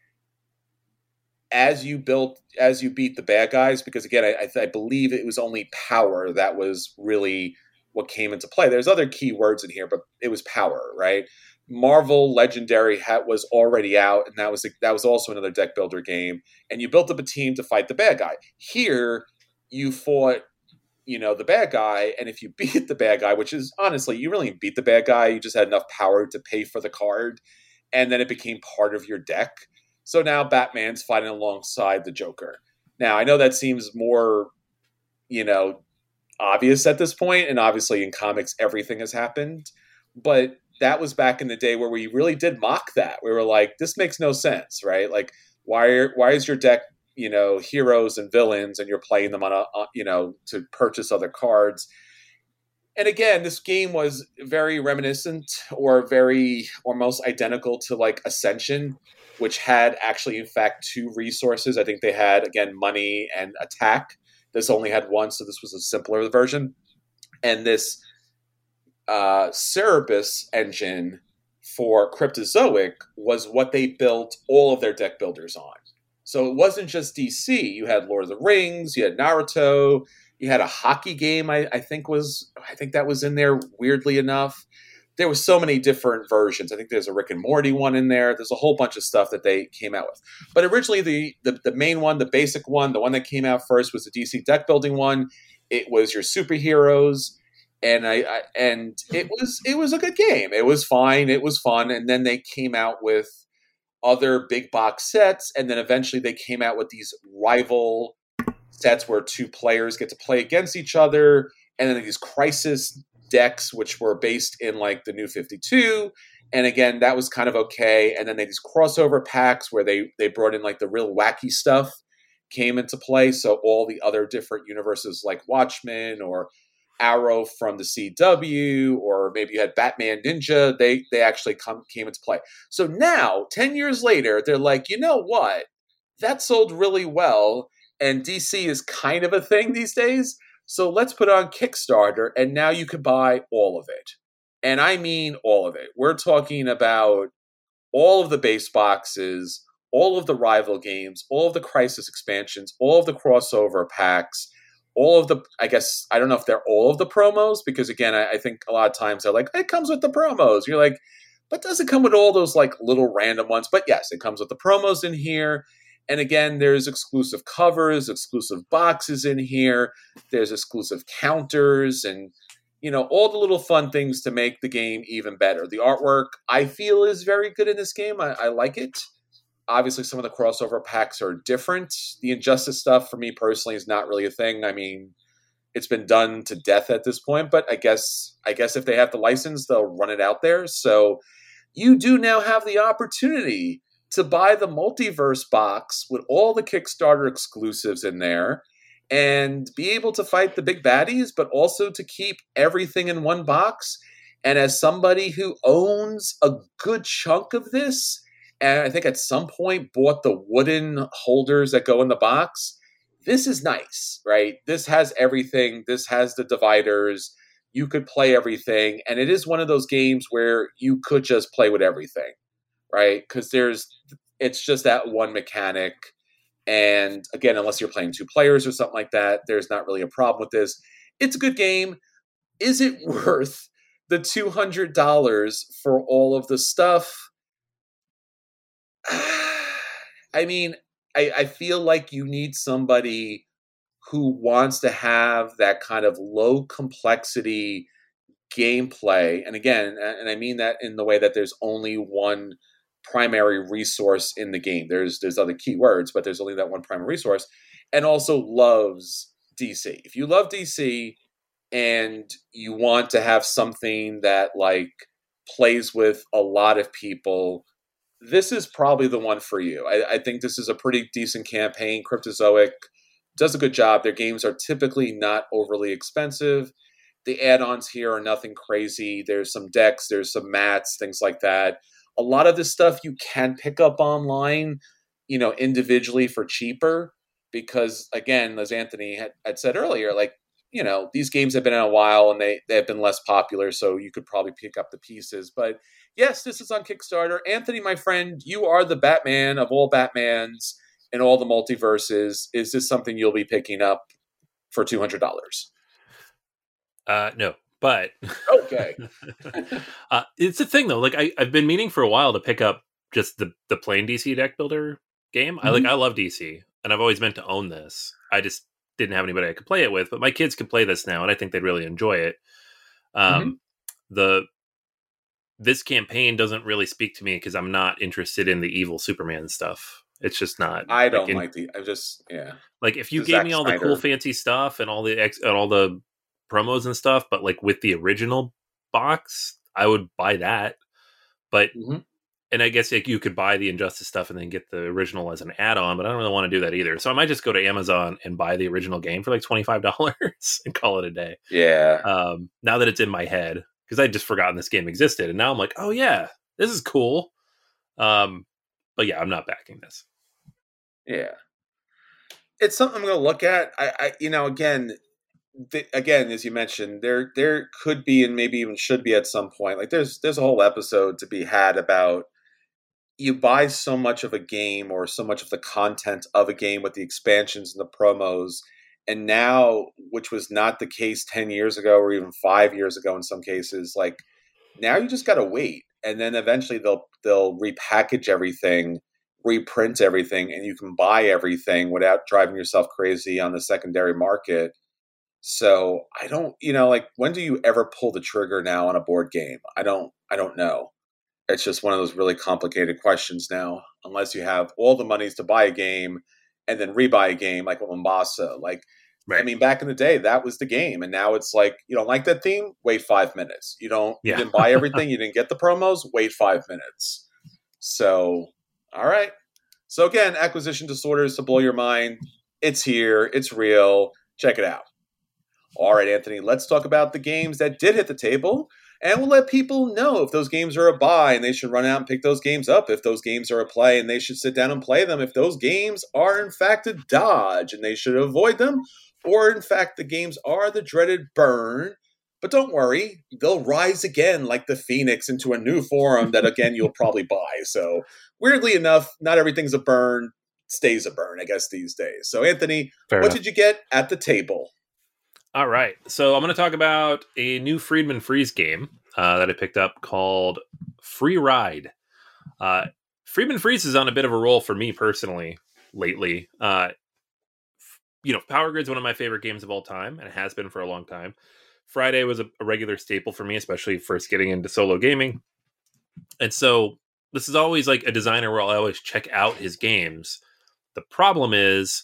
as you built, as you beat the bad guys, because again, I, I believe it was only power that was really what came into play. There's other key words in here, but it was power, right? Marvel Legendary hat was already out, and that was that was also another deck builder game. And you built up a team to fight the bad guy. Here, you fought, you know, the bad guy, and if you beat the bad guy, which is honestly, you really beat the bad guy, you just had enough power to pay for the card, and then it became part of your deck. So now Batman's fighting alongside the Joker. Now, I know that seems more, you know, obvious at this point, and obviously in comics everything has happened, but that was back in the day where we really did mock that. We were like, this makes no sense, right? Like, why are, why is your deck, you know, heroes and villains, and you're playing them on a, you know, to purchase other cards? And again, this game was very reminiscent or very almost identical to like Ascension, which had actually, in fact, two resources. I think they had, again, money and attack. This only had one, so this was a simpler version. And this uh, Cerebus engine for Cryptozoic was what they built all of their deck builders on. So it wasn't just D C. You had Lord of the Rings, you had Naruto, you had a hockey game, I, I think was, I think that was in there, weirdly enough. There was so many different versions. I think there's a Rick and Morty one in there. There's a whole bunch of stuff that they came out with. But originally, the, the the main one, the basic one, the one that came out first was the D C deck building one. It was your superheroes, and I, I and it was it was a good game. It was fine. It was fun. And then they came out with other big box sets, and then eventually they came out with these rival sets where two players get to play against each other, and then these crisis decks which were based in like the New fifty-two, and again that was kind of okay. And then they these crossover packs where they they brought in like the real wacky stuff came into play, so all the other different universes like Watchmen or Arrow from the C W, or maybe you had Batman Ninja, they they actually come came into play. So now ten years later they're like, you know what, that sold really well, and D C is kind of a thing these days. So let's put it on Kickstarter, and now you can buy all of it. And I mean all of it. We're talking about all of the base boxes, all of the rival games, all of the Crisis expansions, all of the crossover packs, all of the, I guess, I don't know if they're all of the promos, because again, I, I think a lot of times they're like, it comes with the promos. You're like, but does it come with all those like little random ones? But yes, it comes with the promos in here. And again, there's exclusive covers, exclusive boxes in here. There's exclusive counters and, you know, all the little fun things to make the game even better. The artwork, I feel, is very good in this game. I, I like it. Obviously, some of the crossover packs are different. The Injustice stuff, for me personally, is not really a thing. I mean, it's been done to death at this point, but I guess I guess if they have the license, they'll run it out there. So you do now have the opportunity to buy the Multiverse box with all the Kickstarter exclusives in there and be able to fight the big baddies, but also to keep everything in one box. And as somebody who owns a good chunk of this, and I think at some point bought the wooden holders that go in the box, this is nice, right? This has everything. This has the dividers. You could play everything. And it is one of those games where you could just play with everything, right? Because there's, it's just that one mechanic. And again, unless you're playing two players or something like that, there's not really a problem with this. It's a good game. Is it worth the two hundred dollars for all of the stuff? I mean, I, I feel like you need somebody who wants to have that kind of low complexity gameplay. And again, and I mean that in the way that there's only one primary resource in the game. There's there's other keywords, but there's only that one primary resource. And also loves D C. If you love D C and you want to have something that like plays with a lot of people, this is probably the one for you. I, I think this is a pretty decent campaign. Cryptozoic does a good job. Their games are typically not overly expensive. The add-ons here are nothing crazy. There's some decks, there's some mats, things like that. A lot of this stuff you can pick up online, you know, individually for cheaper because, again, as Anthony had, had said earlier, like, you know, these games have been out a while and they, they have been less popular, so you could probably pick up the pieces. But yes, this is on Kickstarter. Anthony, my friend, you are the Batman of all Batmans in all the multiverses. Is this something you'll be picking up for two hundred dollars? Uh, no, but okay. uh, it's a thing though. Like I, I've been meaning for a while to pick up just the the plain D C deck builder game. Mm-hmm. I like I love D C, and I've always meant to own this. I just didn't have anybody I could play it with, but my kids can play this now, and I think they'd really enjoy it. Um, mm-hmm. The this campaign doesn't really speak to me because I'm not interested in the evil Superman stuff. It's just not. I don't like, in, like the. I just yeah. Like if you the gave Zack me all Snyder. the cool fancy stuff and all the ex, and all the promos and stuff, but like with the original box, I would buy that. But mm-hmm. and I guess like you could buy the Injustice stuff and then get the original as an add-on, but I don't really want to do that either. So I might just go to Amazon and buy the original game for like twenty-five dollars and call it a day. Yeah. Um, now that it's in my head, because I'd just forgotten this game existed, and now I'm like, oh yeah, this is cool. Um, but yeah, I'm not backing this. Yeah, it's something I'm going to look at. I, I you know, again, the, again, as you mentioned, there there could be and maybe even should be at some point. Like there's there's a whole episode to be had about you buy so much of a game or so much of the content of a game with the expansions and the promos, and now, which was not the case ten years ago or even five years ago in some cases, like now you just got to wait, and then eventually they'll they'll repackage everything, reprint everything, and you can buy everything without driving yourself crazy on the secondary market. So I don't, you know, like when do you ever pull the trigger now on a board game? I don't, I don't know. It's just one of those really complicated questions now, unless you have all the monies to buy a game and then rebuy a game like with Mombasa. Like, right. I mean, back in the day, that was the game. And now it's like, you don't like that theme? Wait five minutes. You don't, yeah. you didn't buy everything. You didn't get the promos? Wait five minutes. So, all right. So again, acquisition disorders to blow your mind. It's here. It's real. Check it out. All right, Anthony, let's talk about the games that did hit the table. And we'll let people know if those games are a buy and they should run out and pick those games up. If those games are a play and they should sit down and play them. If those games are in fact a dodge and they should avoid them. Or in fact, the games are the dreaded burn. But don't worry, they'll rise again like the Phoenix into a new form that, again, you'll probably buy. So weirdly enough, not everything's a burn, stays a burn, I guess, these days. So Anthony, Fair what enough. Did you get at the table? All right. So I'm going to talk about a new Friedman Freeze game uh, that I picked up called Free Ride. Uh, Friedman Freeze is on a bit of a roll for me personally lately. Uh, you know, Power Grid's one of my favorite games of all time, and it has been for a long time. Friday was a, a regular staple for me, especially first getting into solo gaming. And so this is always like a designer where I'll always check out his games. The problem is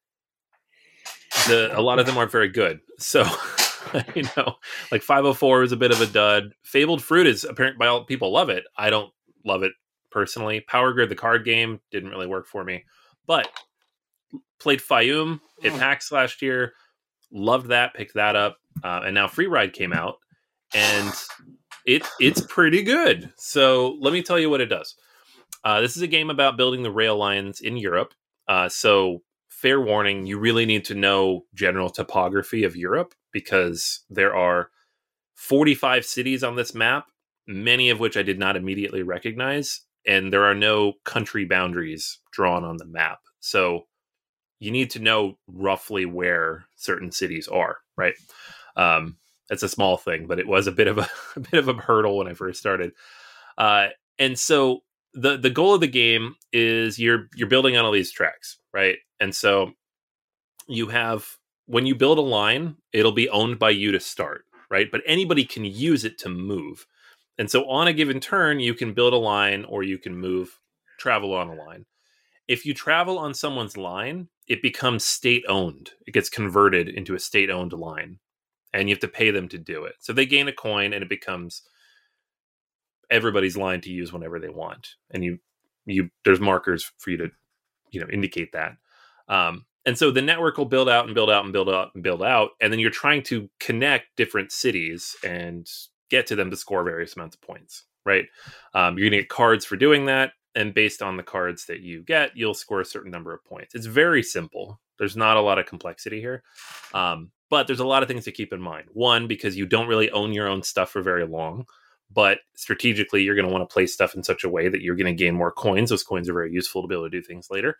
the a lot of them aren't very good. So, you know, like five oh four is a bit of a dud. Fabled Fruit is apparent by all people love it. I don't love it personally. Power Grid, the card game, didn't really work for me. But played Fayum at PAX last year. Loved that, picked that up. Uh, and now Free Ride came out. And it it's pretty good. So let me tell you what it does. Uh, this is a game about building the rail lines in Europe. Uh, so fair warning, you really need to know general topography of Europe because there are forty-five cities on this map, many of which I did not immediately recognize. And there are no country boundaries drawn on the map. So you need to know roughly where certain cities are, right? Um, It's a small thing, but it was a bit of a, a bit of a hurdle when I first started. Uh, and so the the goal of the game is you're you're building on all these tracks, right? And so you have when you build a line, it'll be owned by you to start, right? But anybody can use it to move. And so on a given turn, you can build a line or you can move, travel on a line. If you travel on someone's line, it becomes state owned. It gets converted into a state owned line. And you have to pay them to do it. So they gain a coin and it becomes everybody's line to use whenever they want. And you, you, there's markers for you to, you know, indicate that. Um, and so the network will build out and build out and build out and build out. And then you're trying to connect different cities and get to them to score various amounts of points, right? Um, you're going to get cards for doing that. And based on the cards that you get, you'll score a certain number of points. It's very simple. There's not a lot of complexity here. Um, But there's a lot of things to keep in mind. One, because you don't really own your own stuff for very long. But strategically, you're going to want to play stuff in such a way that you're going to gain more coins. Those coins are very useful to be able to do things later.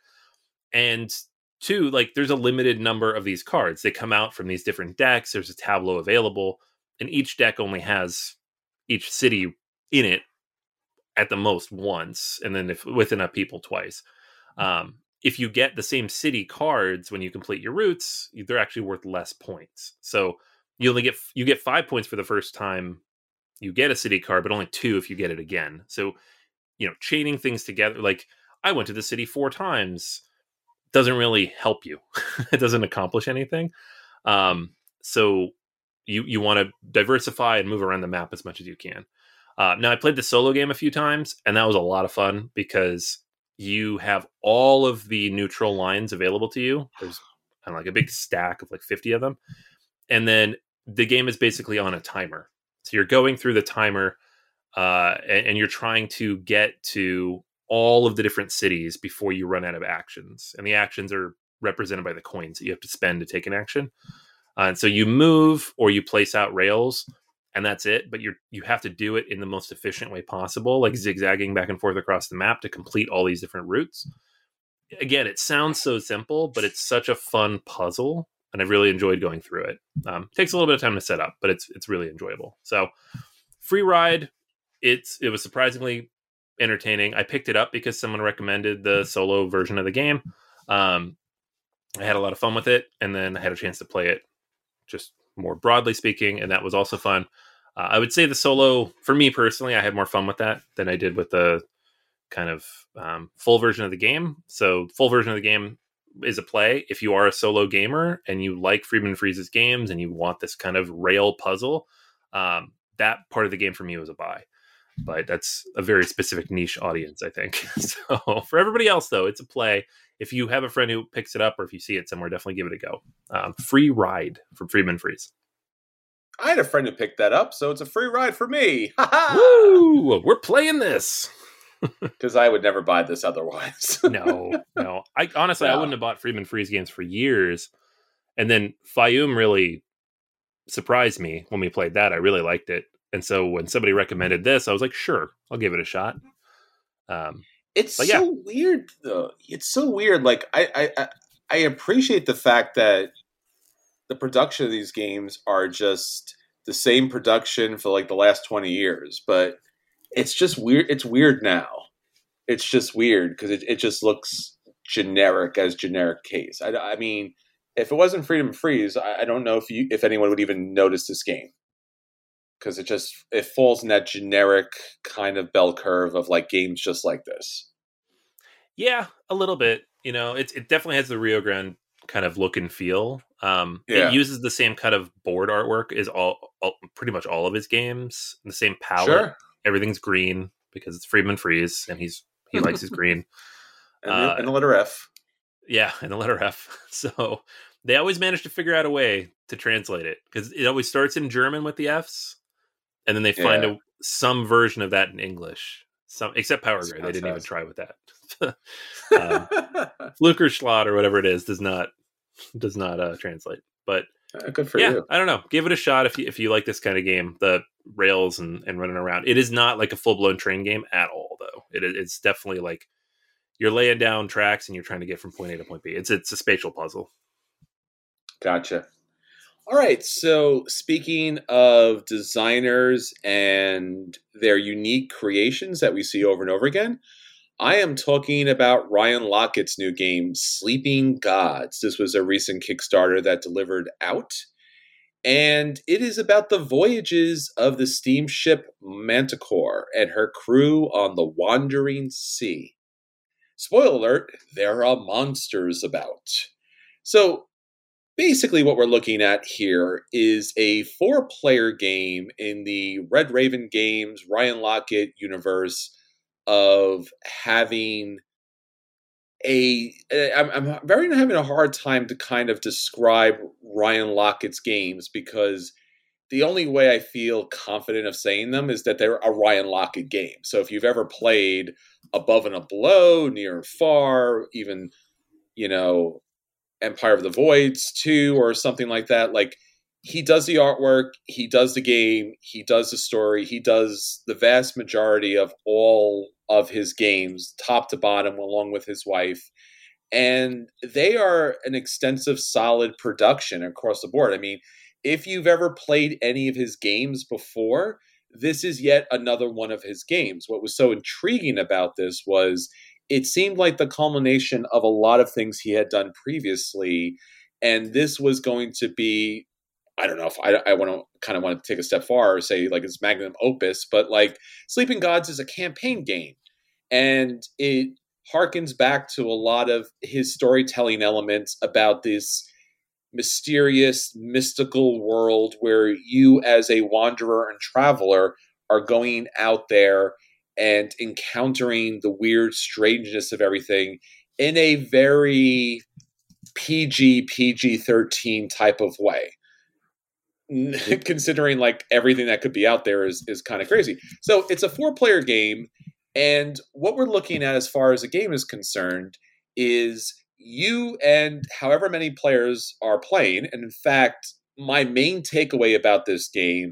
And two, like there's a limited number of these cards. They come out from these different decks. There's a tableau available. And each deck only has each city in it at the most once. And then if with enough people twice. Um, If you get the same city cards when you complete your routes, they're actually worth less points. So you only get you get five points for the first time you get a city card, but only two if you get it again. So, you know, chaining things together, like I went to the city four times, doesn't really help you. It doesn't accomplish anything. Um, so you you want to diversify and move around the map as much as you can. Uh, now, I played the solo game a few times, and that was a lot of fun because you have all of the neutral lines available to you. There's kind of like a big stack of like fifty of them. And then the game is basically on a timer. So you're going through the timer uh, and, and you're trying to get to all of the different cities before you run out of actions. And the actions are represented by the coins that you have to spend to take an action. Uh, and so you move or you place out rails and that's it. But you you have to do it in the most efficient way possible, like zigzagging back and forth across the map to complete all these different routes. Again, it sounds so simple, but it's such a fun puzzle. And I've really enjoyed going through it. Um, takes a little bit of time to set up, but it's it's really enjoyable. So Free Ride, it's it was surprisingly entertaining. I picked it up because someone recommended the solo version of the game. Um, I had a lot of fun with it, and then I had a chance to play it just more broadly speaking, and that was also fun. Uh, I would say the solo, for me personally, I had more fun with that than I did with the kind of um, full version of the game. So full version of the game is a play if you are a solo gamer and you like Friedman Freeze's games and you want this kind of rail puzzle. Um, that part of the game for me was a buy, but that's a very specific niche audience, I think. So for everybody else, though, it's a play. If you have a friend who picks it up or if you see it somewhere, definitely give it a go. Um, Free Ride from Friedman Freeze. I had a friend who picked that up, so it's a free ride for me. Woo! We're playing this. Because I would never buy this otherwise. no, no. I honestly, no. I wouldn't have bought Friedman Freeze games for years. And then Fayum really surprised me when we played that. I really liked it. And so when somebody recommended this, I was like, sure, I'll give it a shot. Um, it's so yeah. weird, though. It's so weird. Like, I, I, I appreciate the fact that the production of these games are just the same production for like the last twenty years, but it's just weird. It's weird now. It's just weird because it, it just looks generic as generic case. I, I mean, if it wasn't Freedom Freeze, I, I don't know if you if anyone would even notice this game. because it just it falls in that generic kind of bell curve of like games just like this. Yeah, a little bit. You know, it's it definitely has the Rio Grande kind of look and feel. Um, Yeah. It uses the same kind of board artwork as all, all pretty much all of his games. The same palette. Sure. Everything's green because it's Friedman Freeze, and he's he likes his green. And, Uh, the, and the letter F. Yeah, and the letter F. So they always manage to figure out a way to translate it because it always starts in German with the Fs, and then they find Yeah. a, some version of that in English. Some except Power That's Grid, they didn't even fantastic. try with that. um, Flukerschlot or whatever it is does not does not uh, translate. But Uh, Good for yeah, you. I don't know. Give it a shot if you if you like this kind of game. The rails and, and running around. It is not like a full blown train game at all, though. It, it's definitely like you're laying down tracks and you're trying to get from point A to point B. It's it's a spatial puzzle. Gotcha. All right. So speaking of designers and their unique creations that we see over and over again, I am talking about Ryan Laukatt's new game, Sleeping Gods. This was a recent Kickstarter that delivered out. And it is about the voyages of the steamship Manticore and her crew on the wandering sea. Spoiler alert, there are monsters about. So basically what we're looking at here is a four-player game in the Red Raven Games Ryan Laukatt universe of having a I'm, I'm very having a hard time to kind of describe Ryan Laukatt's games because the only way I feel confident of saying them is that they're a Ryan Laukatt game. So if you've ever played Above and Below, Near and Far, even, you know, Empire of the Voids two or something like that, like he does the artwork, he does the game, he does the story, he does the vast majority of all of his games, top to bottom, along with his wife. And they are an extensive, solid production across the board. I mean, if you've ever played any of his games before, this is yet another one of his games. What was so intriguing about this was it seemed like the culmination of a lot of things he had done previously. And this was going to be, I don't know if I, I want to kind of want to take a step far or say like it's magnum opus, but like Sleeping Gods is a campaign game. And it harkens back to a lot of his storytelling elements about this mysterious, mystical world where you as a wanderer and traveler are going out there and encountering the weird strangeness of everything in a very P G, P G thirteen type of way. Considering like everything that could be out there is, is kind of crazy. So it's a four player game. And what we're looking at as far as the game is concerned is you and however many players are playing. And in fact, my main takeaway about this game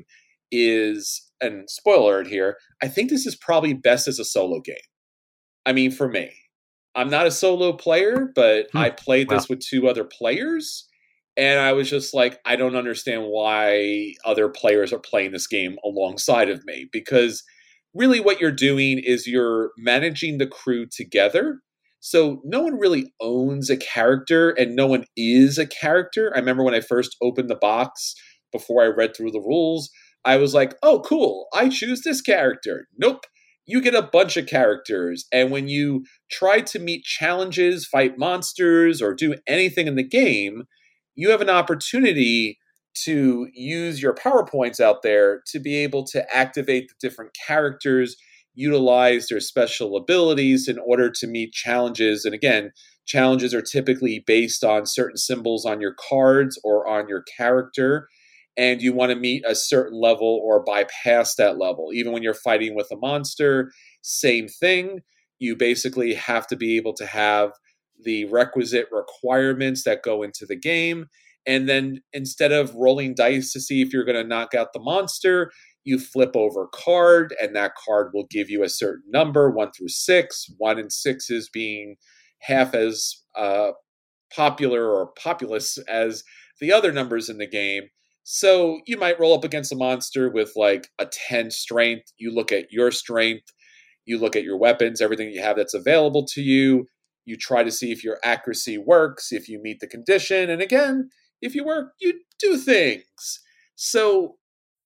is, and spoiler alert here, I think this is probably best as a solo game. I mean, for me, I'm not a solo player, but Hmm. I played Wow. this with two other players. And I was just like, I don't understand why other players are playing this game alongside of me. Because really what you're doing is you're managing the crew together. So no one really owns a character and no one is a character. I remember when I first opened the box before I read through the rules, I was like, oh, cool, I choose this character. Nope. You get a bunch of characters. And when you try to meet challenges, fight monsters, or do anything in the game, you have an opportunity to use your PowerPoints out there to be able to activate the different characters, utilize their special abilities in order to meet challenges. And again, challenges are typically based on certain symbols on your cards or on your character. And you want to meet a certain level or bypass that level. Even when you're fighting with a monster, same thing. You basically have to be able to have the requisite requirements that go into the game. And then instead of rolling dice to see if you're going to knock out the monster, you flip over a card, and that card will give you a certain number, one through six, one and sixes being half as uh, popular or populous as the other numbers in the game. So you might roll up against a monster with like a ten strength. You look at your strength, you look at your weapons, everything you have that's available to you. You try to see if your accuracy works, if you meet the condition. And again, if you work, you do things. So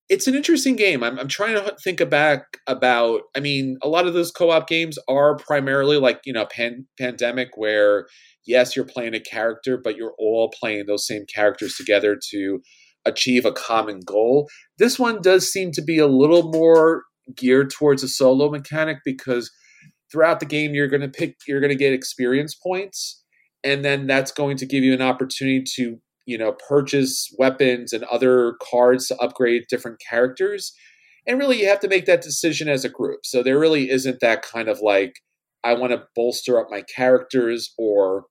it's an interesting game. I'm, I'm trying to think back about, I mean, a lot of those co-op games are primarily like, you know, pan, Pandemic, where, yes, you're playing a character, but you're all playing those same characters together to achieve a common goal. This one does seem to be a little more geared towards a solo mechanic, because throughout the game, you're going to pick, you're going to get experience points, and then that's going to give you an opportunity to, you know, purchase weapons and other cards to upgrade different characters. And really, you have to make that decision as a group. So there really isn't that kind of like, I want to bolster up my characters, or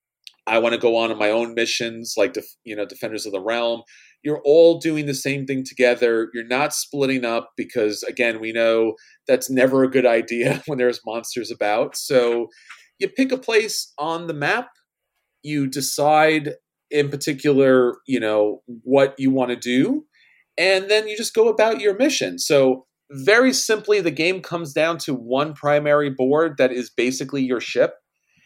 I want to go on my own missions, like, def- you know, Defenders of the Realm. You're all doing the same thing together. You're not splitting up, because, again, we know that's never a good idea when there's monsters about. So you pick a place on the map. You decide in particular, you know, what you want to do, and then you just go about your mission. So very simply, the game comes down to one primary board that is basically your ship,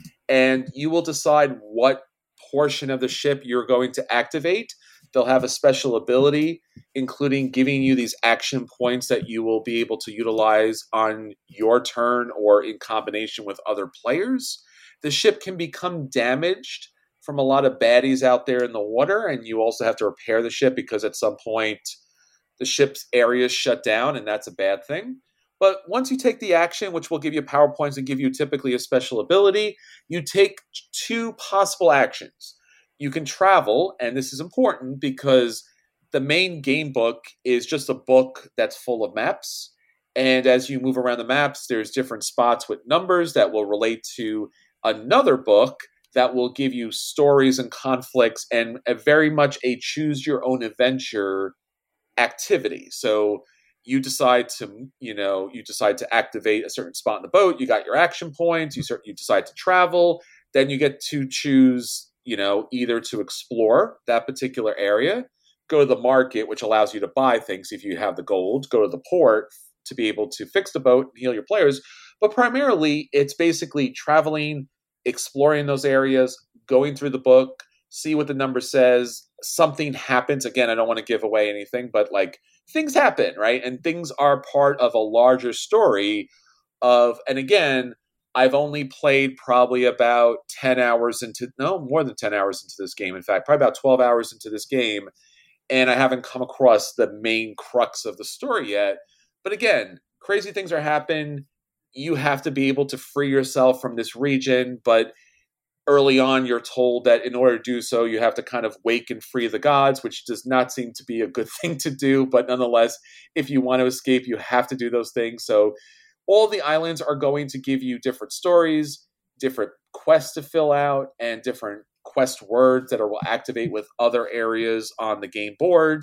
and you will decide what portion of the ship you're going to activate. They'll have a special ability, including giving you these action points that you will be able to utilize on your turn or in combination with other players. The ship can become damaged from a lot of baddies out there in the water, and you also have to repair the ship, because at some point the ship's area is shut down, and that's a bad thing. But once you take the action, which will give you power points and give you typically a special ability, you take two possible actions. You can travel, and this is important because the main game book is just a book that's full of maps. And as you move around the maps, there's different spots with numbers that will relate to another book that will give you stories and conflicts, and a very much a choose your own adventure activity. So you decide to, you know, you decide to activate a certain spot in the boat. You got your action points. You start, you decide to travel. Then you get to choose, you know, either to explore that particular area, go to the market, which allows you to buy things if you have the gold, go to the port to be able to fix the boat and heal your players. But primarily, it's basically traveling, exploring those areas, going through the book, see what the number says. Something happens. Again, I don't want to give away anything, but like things happen, right? And things are part of a larger story of, and again, I've only played probably about ten hours into, no, more than ten hours into this game. In fact, probably about twelve hours into this game. And I haven't come across the main crux of the story yet. But again, crazy things are happening. You have to be able to free yourself from this region, but early on, you're told that in order to do so, you have to kind of wake and free the gods, which does not seem to be a good thing to do. But nonetheless, if you want to escape, you have to do those things. So all the islands are going to give you different stories, different quests to fill out, and different quest words that are, will activate with other areas on the game board.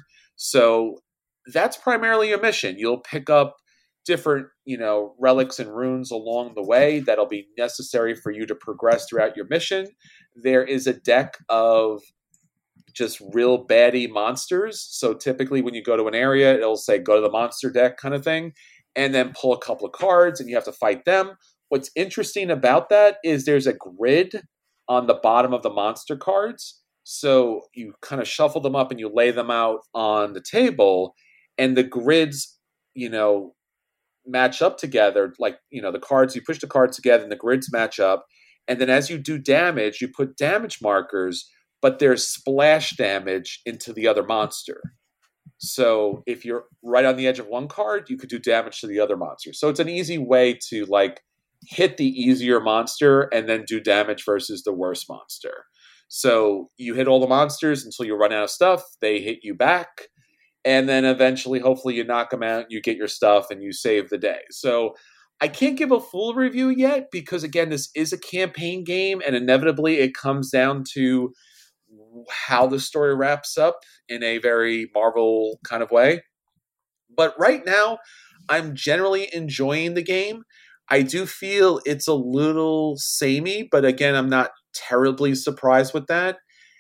So that's primarily your mission. You'll pick up different, you know, relics and runes along the way that'll be necessary for you to progress throughout your mission. There is a deck of just real baddie monsters. So typically when you go to an area, it'll say go to the monster deck kind of thing, and then pull a couple of cards and you have to fight them. What's interesting about that is there's a grid on the bottom of the monster cards. So you kind of shuffle them up and you lay them out on the table, and the grids, you know, match up together. Like, you know, the cards, you push the cards together and the grids match up. And then as you do damage, you put damage markers, but there's splash damage into the other monster. So if you're right on the edge of one card, you could do damage to the other monster. So it's an easy way to like hit the easier monster and then do damage versus the worst monster. So you hit all the monsters until you run out of stuff. They hit you back. And then eventually, hopefully, you knock them out, you get your stuff, and you save the day. So I can't give a full review yet because, again, this is a campaign game, and inevitably it comes down to how the story wraps up in a very Marvel kind of way. But right now, I'm generally enjoying the game. I do feel it's a little samey, but again, I'm not terribly surprised with that.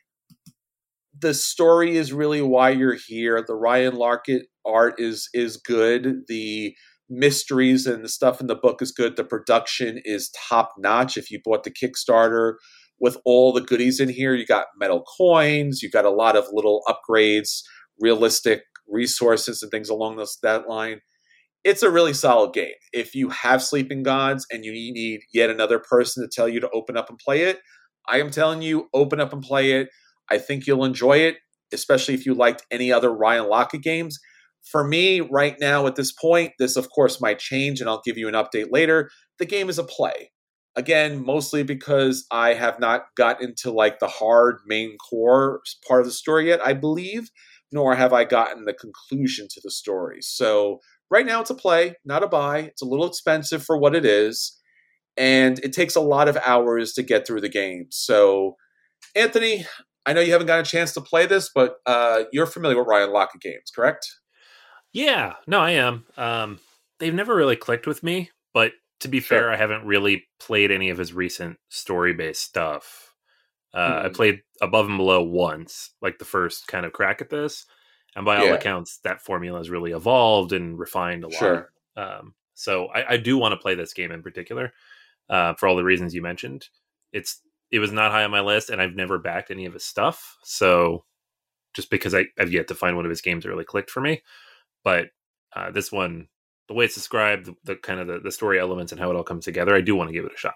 The story is really why you're here. The Ryan Larkett art is is good. The mysteries and the stuff in the book is good. The production is top notch. If you bought the Kickstarter with all the goodies in here, you got metal coins, you got a lot of little upgrades, realistic resources and things along those, that line. It's a really solid game. If you have Sleeping Gods and you need yet another person to tell you to open up and play it, I am telling you, open up and play it. I think you'll enjoy it, especially if you liked any other Ryan Lochte games. For me, right now at this point, this of course might change, and I'll give you an update later. The game is a play. Again, mostly because I have not gotten into like the hard main core part of the story yet, I believe, nor have I gotten the conclusion to the story. So right now it's a play, not a buy. It's a little expensive for what it is, and it takes a lot of hours to get through the game. So, Anthony, I know you haven't got a chance to play this, but uh, you're familiar with Ryan Lochte games, correct? Yeah, no, I am. Um, they've never really clicked with me, but to be fair, Sure. I haven't really played any of his recent story-based stuff. Uh, Mm-hmm. I played Above and Below once, like the first kind of crack at this. And by all Yeah. accounts, that formula has really evolved and refined a lot. Sure. Um, so I, I do want to play this game in particular uh, for all the reasons you mentioned. It's It was not high on my list, and I've never backed any of his stuff. So just because I, I've yet to find one of his games that really clicked for me. But uh, this one, the way it's described, the, the kind of the, the story elements and how it all comes together, I do want to give it a shot.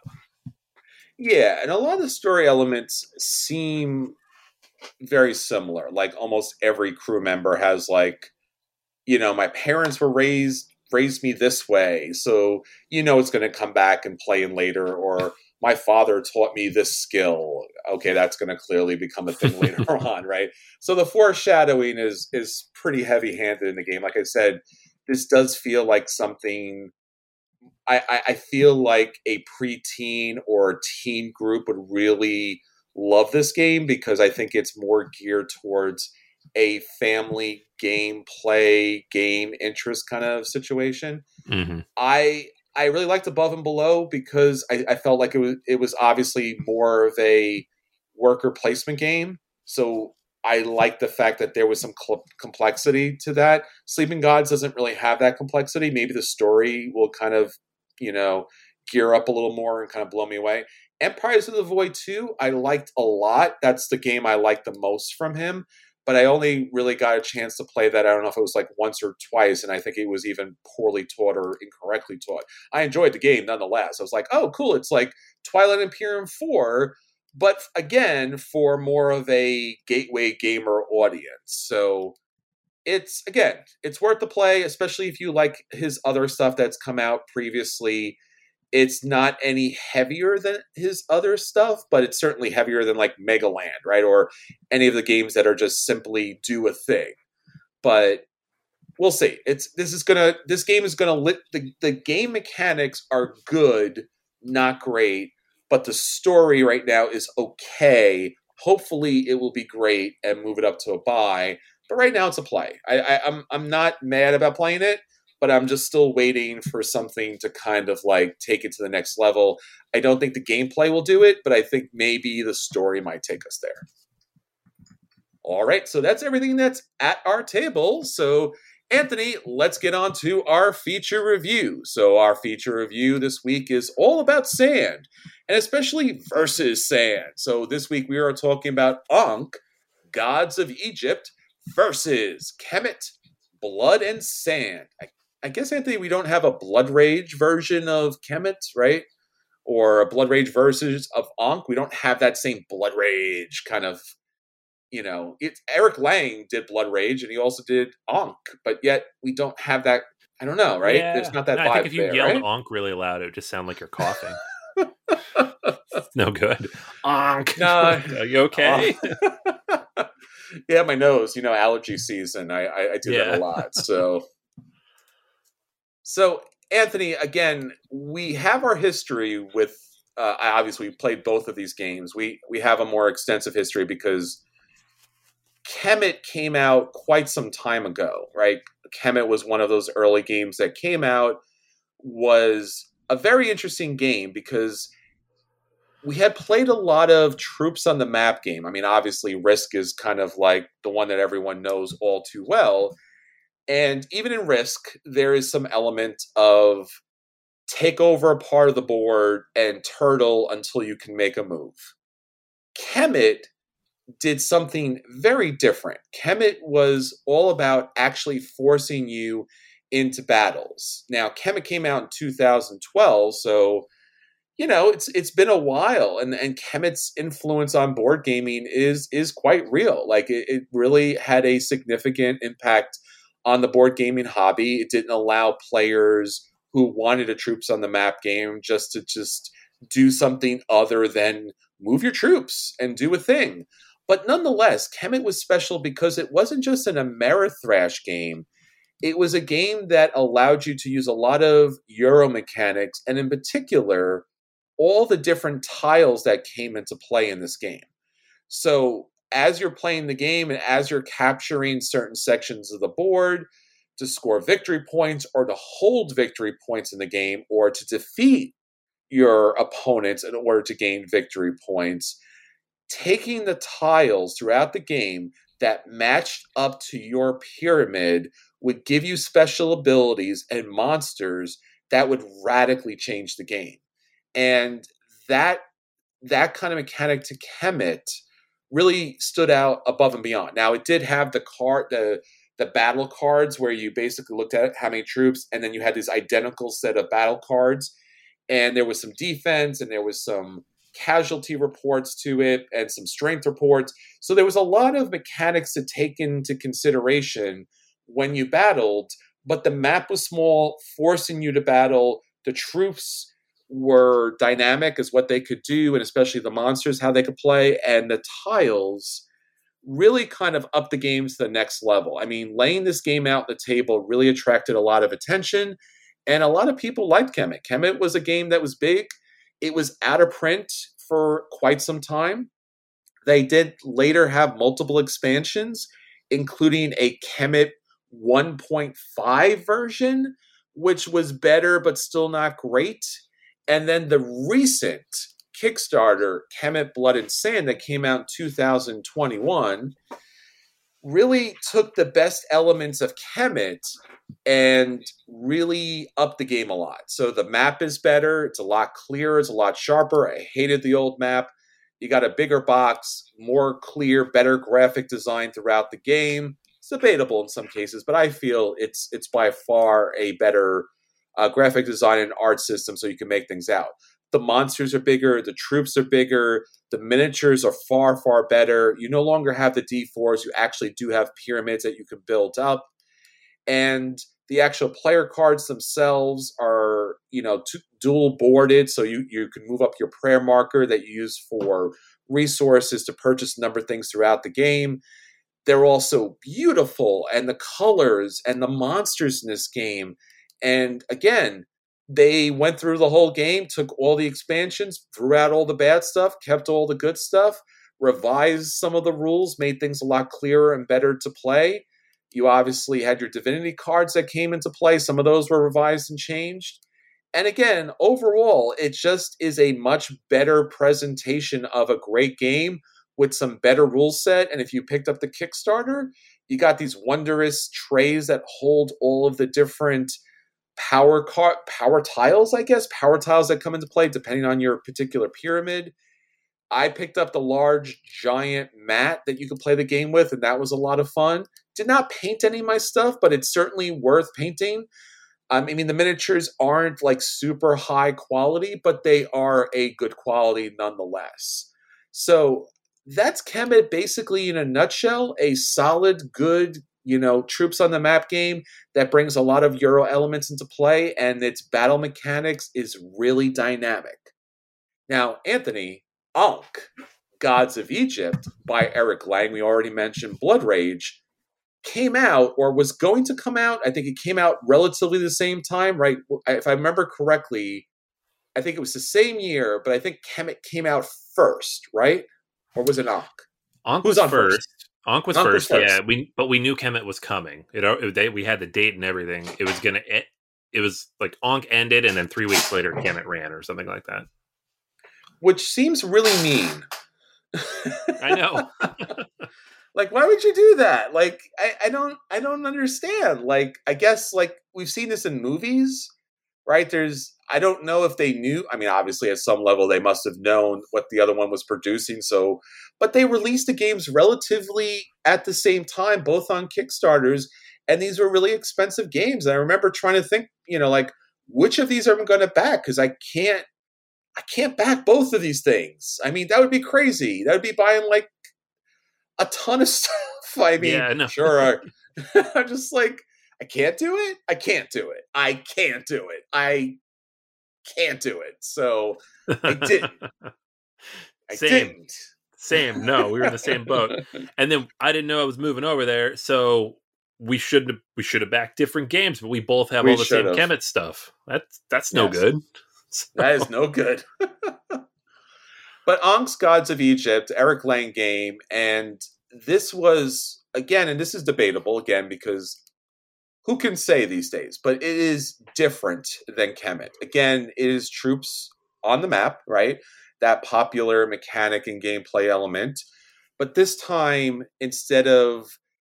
Yeah, and a lot of the story elements seem very similar. Like almost every crew member has like, you know, my parents were raised raised me this way, so you know it's going to come back and play in later. Or my father taught me this skill. Okay, that's going to clearly become a thing later on, right? So the foreshadowing is is pretty heavy handed in the game. Like I said, this does feel like something. I, I, I feel like a preteen or a teen group would really love this game because I think it's more geared towards a family gameplay, game interest kind of situation. Mm-hmm. I I really liked Above and Below because I, I felt like it was it was obviously more of a worker placement game. So I like the fact that there was some cl- complexity to that. Sleeping Gods doesn't really have that complexity. Maybe the story will kind of, you know, gear up a little more and kind of blow me away. Empires of the Void two, I liked a lot. That's the game I liked the most from him. But I only really got a chance to play that. I don't know if it was like once or twice, and I think it was even poorly taught or incorrectly taught. I enjoyed the game nonetheless. I was like, oh, cool. It's like Twilight Imperium four, but again, for more of a gateway gamer audience. So it's, again, it's worth the play, especially if you like his other stuff that's come out previously. It's not any heavier than his other stuff, but it's certainly heavier than like Megaland, right? Or any of the games that are just simply do a thing. But we'll see. It's this is gonna this game is gonna lit the, the game mechanics are good, not great, but the story right now is okay. Hopefully it will be great and move it up to a buy. But right now it's a play. I, I I'm I'm not mad about playing it, but I'm just still waiting for something to kind of like take it to the next level. I don't think the gameplay will do it, but I think maybe the story might take us there. All right, so that's everything that's at our table. So, Anthony, let's get on to our feature review. So our feature review this week is all about sand, and especially versus sand. So this week we are talking about Ankh, Gods of Egypt, versus Kemet, Blood and Sand. I I guess, Anthony, we don't have a Blood Rage version of Kemet, right? Or a Blood Rage versus of Ankh. We don't have that same Blood Rage kind of, you know. It's Eric Lang did Blood Rage, and he also did Ankh, but yet we don't have that. I don't know, right? Yeah. There's not that no, vibe I think if you there, yelled right? Ankh really loud, it would just sound like you're coughing. No good. Ankh. No. Are you okay? Yeah, my nose. You know, allergy season. I I, I do Yeah. that a lot. So. So, Anthony, again, we have our history with, uh, obviously, we played both of these games. We we have a more extensive history because Kemet came out quite some time ago, right? Kemet was one of those early games that came out, was a very interesting game because we had played a lot of Troops on the Map game. I mean, obviously, Risk is kind of like the one that everyone knows all too well. And even in Risk, there is some element of take over a part of the board and turtle until you can make a move. Kemet did something very different. Kemet was all about actually forcing you into battles. Now, Kemet came out in two thousand twelve, so you know it's it's been a while, and and Kemet's influence on board gaming is is quite real. Like it, it really had a significant impact on the board gaming hobby. It didn't allow players who wanted a troops on the map game just to just do something other than move your troops and do a thing. But nonetheless, Kemet was special because it wasn't just an Ameritrash game. It was a game that allowed you to use a lot of Euro mechanics, and in particular, all the different tiles that came into play in this game. So as you're playing the game and as you're capturing certain sections of the board to score victory points or to hold victory points in the game or to defeat your opponents in order to gain victory points, taking the tiles throughout the game that matched up to your pyramid would give you special abilities and monsters that would radically change the game. And that that kind of mechanic to Kemet really stood out above and beyond. Now, it did have the card, the the battle cards where you basically looked at how many troops, and then you had this identical set of battle cards. And there was some defense, and there was some casualty reports to it, and some strength reports. So there was a lot of mechanics to take into consideration when you battled, but the map was small, forcing you to battle. The troops were dynamic as what they could do, and especially the monsters, how they could play, and the tiles really kind of upped the game to the next level. I mean, laying this game out on the table really attracted a lot of attention, and a lot of people liked Kemet. Kemet was a game that was big. It was out of print for quite some time. They did later have multiple expansions, including a Kemet one point five version, which was better but still not great. And then the recent Kickstarter, Kemet Blood and Sand, that came out in two thousand twenty-one, really took the best elements of Kemet and really upped the game a lot. So the map is better. It's a lot clearer. It's a lot sharper. I hated the old map. You got a bigger box, more clear, better graphic design throughout the game. It's debatable in some cases, but I feel it's it's by far a better uh, graphic design and art system, so you can make things out. The monsters are bigger. The troops are bigger. The miniatures are far, far better. You no longer have the D fours. You actually do have pyramids that you can build up. And the actual player cards themselves are, you know, t- dual boarded, so you, you can move up your prayer marker that you use for resources to purchase a number of things throughout the game. They're also beautiful, and the colors and the monsters in this game. And again, they went through the whole game, took all the expansions, threw out all the bad stuff, kept all the good stuff, revised some of the rules, made things a lot clearer and better to play. You obviously had your Divinity cards that came into play. Some of those were revised and changed. And again, overall, it just is a much better presentation of a great game with some better rule set. And if you picked up the Kickstarter, you got these wondrous trays that hold all of the different power car- power tiles, I guess, power tiles that come into play depending on your particular pyramid. I picked up the large, giant mat that you could play the game with, and that was a lot of fun. Did not paint any of my stuff, but it's certainly worth painting. Um, I mean, the miniatures aren't like super high quality, but they are a good quality nonetheless. So that's Kemet basically in a nutshell, a solid, good, you know, troops on the map game that brings a lot of Euro elements into play, and its battle mechanics is really dynamic. Now, Anthony, Ankh, Gods of Egypt by Eric Lang, we already mentioned Blood Rage, came out or was going to come out. I think it came out relatively the same time, right? If I remember correctly, I think it was the same year, but I think Kemet came out first, right? Or was it Ankh? Ankh was first. first. Ankh was Ankh first, was first, yeah. We but we knew Kemet was coming. It, it they, we had the date and everything. It was gonna. It, it was like Ankh ended, and then three weeks later, Kemet ran or something like that. Which seems really mean. I know. Like, why would you do that? Like, I, I don't, I don't understand. Like, I guess like we've seen this in movies, right? There's, I don't know if they knew. I mean, obviously, at some level, they must have known what the other one was producing. So, but they released the games relatively at the same time, both on Kickstarters. And these were really expensive games. And I remember trying to think, you know, like, which of these am I going to back? Because I can't, I can't back both of these things. I mean, that would be crazy. That would be buying like a ton of stuff. I mean, Yeah, no. sure. I'm just like, I can't do it. I can't do it. I can't do it. I can't do it. So I didn't. I Same. didn't. Same. No, we were in the same boat. And then I didn't know I was moving over there, so we should have we should have backed different games, but we both have We all the same should've. Kemet stuff. That's that's no Yes. good. So- That is no good. But Ank's Gods of Egypt, Eric Lang game, and this was, again, and this is debatable, again, because who can say these days? But it is different than Kemet. Again, it is troops on the map, right? That popular mechanic and gameplay element. But this time, instead of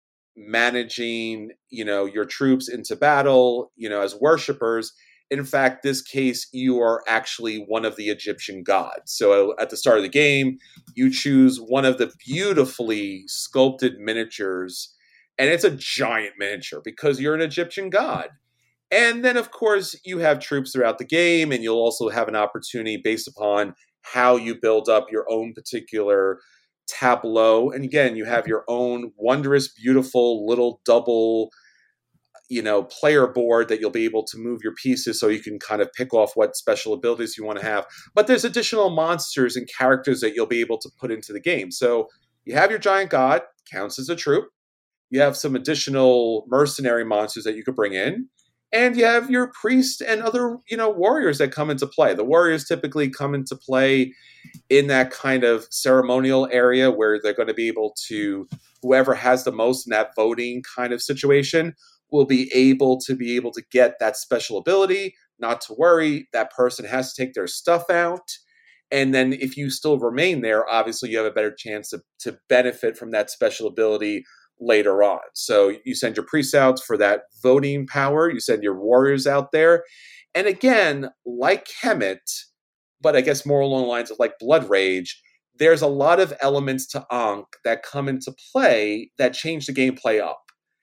managing, you know, your troops into battle, you know, as worshippers, in fact, this case, you are actually one of the Egyptian gods. So at the start of the game, you choose one of the beautifully sculpted miniatures, and it's a giant miniature because you're an Egyptian god. And then, of course, you have troops throughout the game, and you'll also have an opportunity based upon how you build up your own particular tableau. And again, you have your own wondrous, beautiful little double, you know, player board that you'll be able to move your pieces so you can kind of pick off what special abilities you want to have. But there's additional monsters and characters that you'll be able to put into the game. So you have your giant god, counts as a troop. You have some additional mercenary monsters that you could bring in. And you have your priest and other, you know, warriors that come into play. The warriors typically come into play in that kind of ceremonial area where they're going to be able to, whoever has the most in that voting kind of situation will be able to be able to get that special ability. Not to worry, that person has to take their stuff out. And then if you still remain there, obviously you have a better chance to, to benefit from that special ability later on. So you send your priests out for that voting power. You send your warriors out there. And again, like Kemet, but I guess more along the lines of like Blood Rage, there's a lot of elements to Ankh that come into play that change the gameplay up.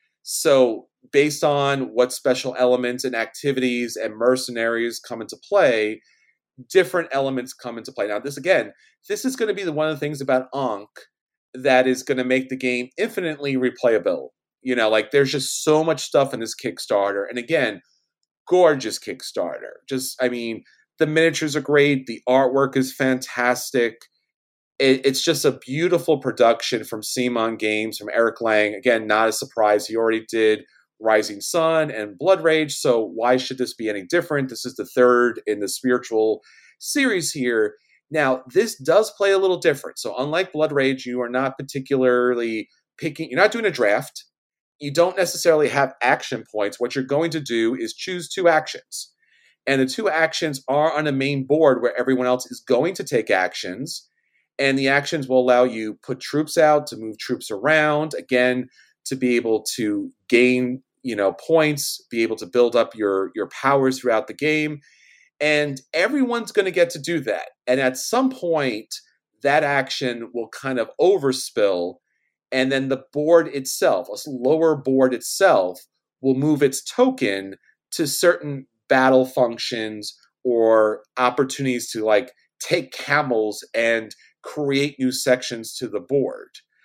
So based on what special elements and activities and mercenaries come into play, different elements come into play. Now, this again, this is going to be the, one of the things about Ankh that is going to make the game infinitely replayable. You know, like there's just so much stuff in this Kickstarter. And again, gorgeous Kickstarter. Just, I mean, the miniatures are great. The artwork is fantastic. It, it's just a beautiful production from CMON Games, from Eric Lang. Again, not a surprise. He already did Rising Sun and Blood Rage. So why should this be any different? This is the third in the spiritual series here. Now, this does play a little different. So unlike Blood Rage, you are not particularly picking, you're not doing a draft. You don't necessarily have action points. What you're going to do is choose two actions. And the two actions are on a main board where everyone else is going to take actions. And the actions will allow you put troops out, to move troops around, again, to be able to gain, you know, points, be able to build up your, your powers throughout the game. And everyone's going to get to do that. And at some point, that action will kind of overspill. And then the board itself, a lower board itself, will move its token to certain battle functions or opportunities to like take camels and create new sections to the board.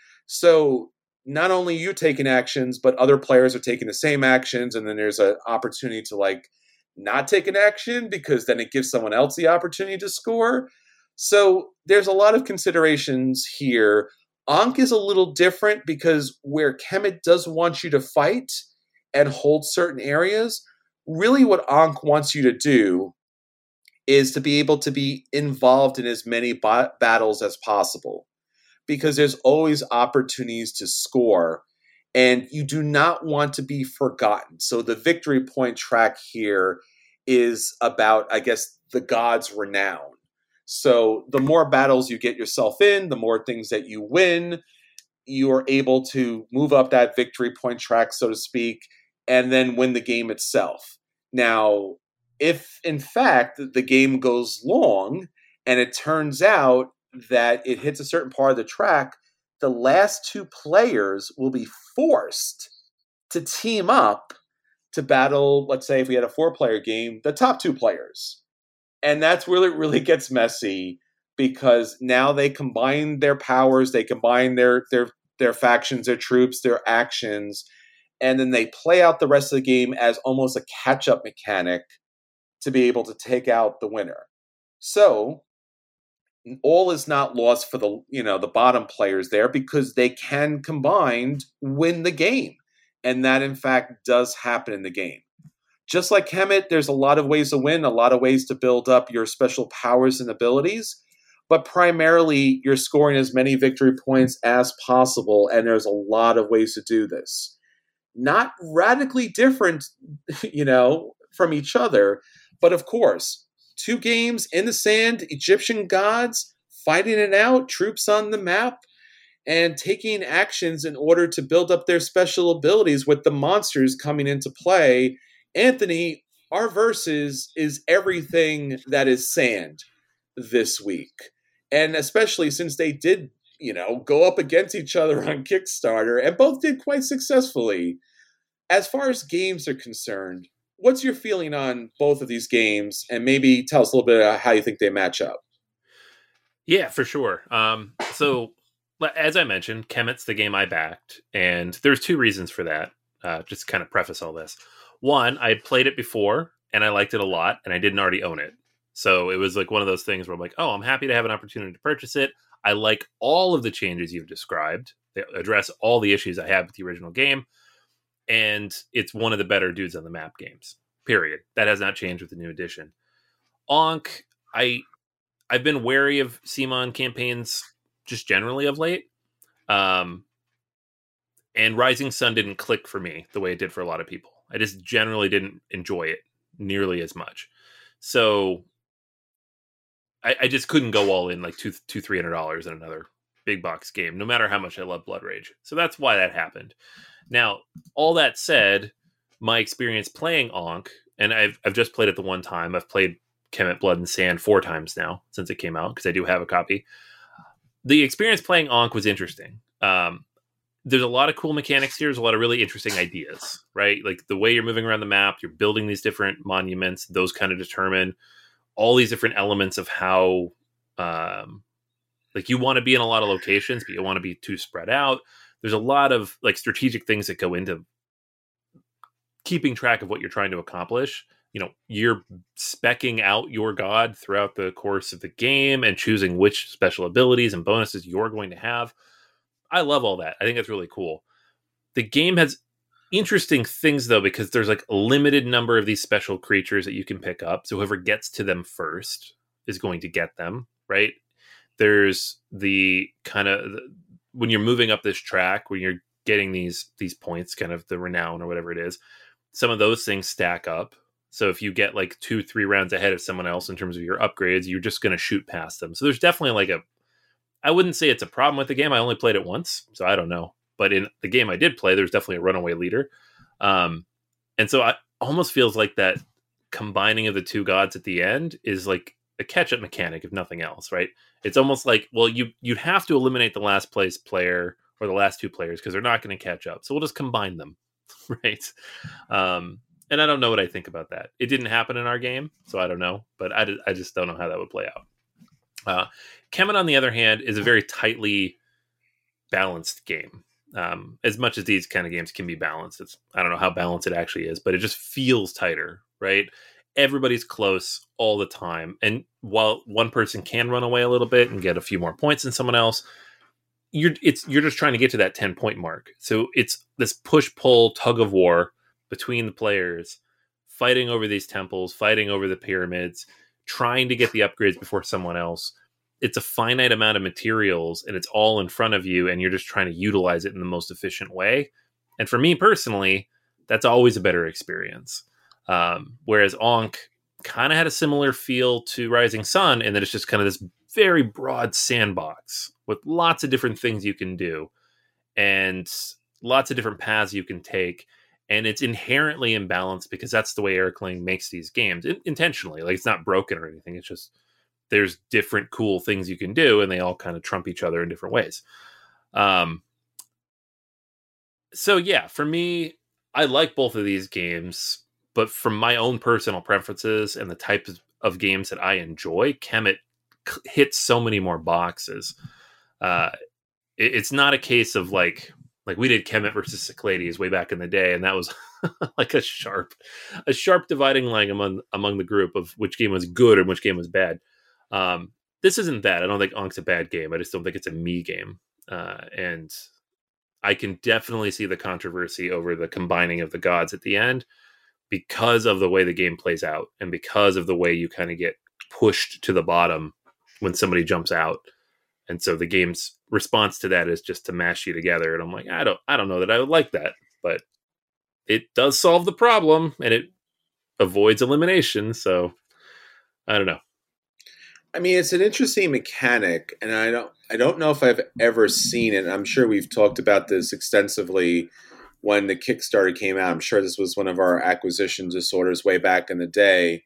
So not only you taking actions, but other players are taking the same actions. And then there's an opportunity to like not take an action because then it gives someone else the opportunity to score. So there's a lot of considerations here. Ankh is a little different because where Kemet does want you to fight and hold certain areas, really what Ankh wants you to do is to be able to be involved in as many ba- battles as possible, because there's always opportunities to score and you do not want to be forgotten. So the victory point track here is about, I guess, the god's renown. So the more battles you get yourself in, the more things that you win, you are able to move up that victory point track, so to speak, and then win the game itself. Now, if in fact the game goes long and it turns out that it hits a certain part of the track, the last two players will be forced to team up to battle, let's say if we had a four-player game, the top two players. And that's where it really gets messy, because now they combine their powers, they combine their their their factions, their troops, their actions, and then they play out the rest of the game as almost a catch-up mechanic to be able to take out the winner. So all is not lost for the, you know, the bottom players there, because they can combined win the game. And that, in fact, does happen in the game. Just like Kemet, there's a lot of ways to win, a lot of ways to build up your special powers and abilities. But primarily, you're scoring as many victory points as possible, and there's a lot of ways to do this. Not radically different, you know, from each other, but of course, two games in the sand, Egyptian gods, fighting it out, troops on the map, and taking actions in order to build up their special abilities with the monsters coming into play. Anthony, our versus is everything that is sand this week. And especially since they did, you know, go up against each other on Kickstarter, and both did quite successfully. As far as games are concerned, what's your feeling on both of these games? And maybe tell us a little bit about how you think they match up. Yeah, for sure. Um, so, as I mentioned, Kemet's the game I backed, and there's two reasons for that. Uh, just to kind of preface all this. One, I had played it before, and I liked it a lot, and I didn't already own it. So it was like one of those things where I'm like, oh, I'm happy to have an opportunity to purchase it. I like all of the changes you've described. They address all the issues I had with the original game. And it's one of the better dudes on the map games, period. That has not changed with the new edition. Ankh, I, I've been wary of CMON campaigns just generally of late. Um, and Rising Sun didn't click for me the way it did for a lot of people. I just generally didn't enjoy it nearly as much. So I, I just couldn't go all in like two, two, three hundred dollars in another big box game, no matter how much I love Blood Rage. So that's why that happened. Now, all that said, my experience playing Ankh, and I've I've just played it the one time. I've played Kemet Blood and Sand four times now since it came out, because I do have a copy. The experience playing Ankh was interesting. Um, there's a lot of cool mechanics here. There's a lot of really interesting ideas, right? Like the way you're moving around the map, you're building these different monuments. Those kind of determine all these different elements of how, um, like you want to be in a lot of locations, but you want to be too spread out. There's a lot of like strategic things that go into keeping track of what you're trying to accomplish. You know, you're speccing out your god throughout the course of the game and choosing which special abilities and bonuses you're going to have. I love all that. I think that's really cool. The game has interesting things though, because there's like a limited number of these special creatures that you can pick up. So whoever gets to them first is going to get them, right? There's the kind of, when you're moving up this track, when you're getting these these points, kind of the renown or whatever it is, some of those things stack up. So if you get like two, three rounds ahead of someone else in terms of your upgrades, you're just going to shoot past them. So there's definitely like a, I wouldn't say it's a problem with the game. I only played it once, so I don't know. But in the game I did play, there's definitely a runaway leader. Um, and so I almost feels like that combining of the two gods at the end is like a catch-up mechanic, if nothing else, right? It's almost like, well, you, you'd have to eliminate the last place player or the last two players because they're not going to catch up. So we'll just combine them, right? Um, and I don't know what I think about that. It didn't happen in our game, so I don't know. But I, I just don't know how that would play out. Uh, Kemet, on the other hand, is a very tightly balanced game. Um, as much as these kind of games can be balanced, it's, I don't know how balanced it actually is, but it just feels tighter, right? Everybody's close all the time. And while one person can run away a little bit and get a few more points than someone else, you're it's you're just trying to get to that ten point mark. So it's this push-pull tug of war between the players, fighting over these temples, fighting over the pyramids, trying to get the upgrades before someone else. It's a finite amount of materials and it's all in front of you and you're just trying to utilize it in the most efficient way. And for me personally, that's always a better experience. Um, whereas Ankh kind of had a similar feel to Rising Sun in that it's just kind of this very broad sandbox with lots of different things you can do and lots of different paths you can take. and it's inherently imbalanced because that's the way Eric Lang makes these games in- intentionally. Like, it's not broken or anything. It's just there's different cool things you can do, and they all kind of trump each other in different ways. Um, so yeah, for me, I like both of these games, but from my own personal preferences and the type of, of games that I enjoy, Kemet c- hits so many more boxes. Uh, it, it's not a case of like, like we did Kemet versus Cyclades way back in the day, and that was like a sharp, a sharp dividing line among among the group of which game was good and which game was bad. Um, this isn't that. I don't think Ank's a bad game. I just don't think it's a me game. Uh, and I can definitely see the controversy over the combining of the gods at the end because of the way the game plays out and because of the way you kind of get pushed to the bottom when somebody jumps out. And so the game's response to that is just to mash you together. And I'm like, I don't, I don't know that I would like that, but it does solve the problem and it avoids elimination. So I don't know. I mean, it's an interesting mechanic, and I don't, I don't know if I've ever seen it. I'm sure we've talked about this extensively when the Kickstarter came out. I'm sure this was one of our acquisition disorders way back in the day.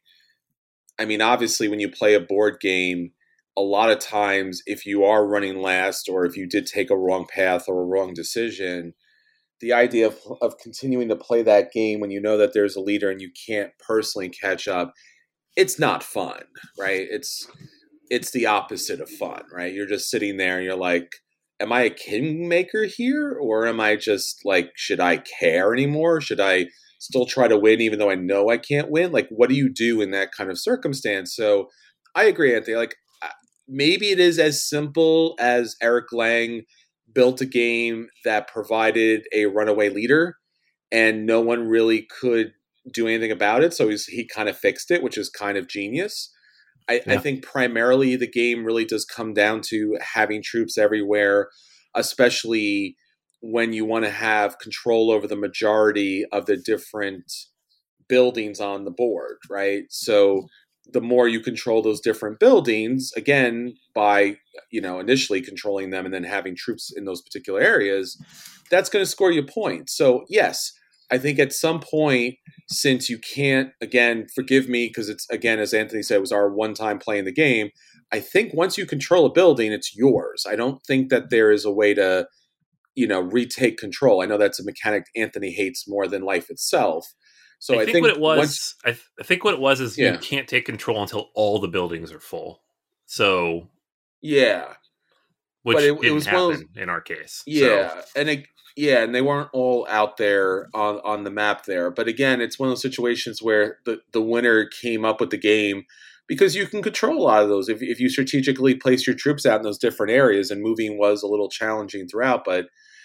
I mean, obviously, when you play a board game, a lot of times, if you are running last or if you did take a wrong path or a wrong decision, the idea of, of continuing to play that game when you know that there's a leader and you can't personally catch up, it's not fun, right? It's it's the opposite of fun, right? You're just sitting there and you're like, am I a kingmaker here? Or am I just like, should I care anymore? Should I still try to win even though I know I can't win? Like, what do you do in that kind of circumstance? So I agree, Anthony. Like, maybe it is as simple as Eric Lang built a game that provided a runaway leader and no one really could do anything about it. So he's, he kind of fixed it, which is kind of genius. I, yeah. I think primarily the game really does come down to having troops everywhere, especially when you want to have control over the majority of the different buildings on the board, right? So the more you control those different buildings, again, by, you know, initially controlling them and then having troops in those particular areas, that's going to score you points. So yes, I think at some point, since you can't, again, forgive me, because it's, again, as Anthony said, it was our one time playing the game. I think once you control a building, it's yours. I don't think that there is a way to, you know, retake control. I know that's a mechanic Anthony hates more than life itself. So I, I think, think what it was, once, I, th- I think what it was is yeah. you can't take control until all the buildings are full. So yeah, which but it, didn't it was happen one of those, in our case. Yeah, so. and it, yeah, and they weren't all out there on, on the map there. But again, it's one of those situations where the, the winner came up with the game because you can control a lot of those. If if you strategically place your troops out in those different areas, and moving was a little challenging throughout. But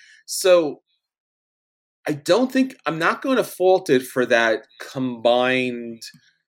so I don't think I'm not going to fault it for that combined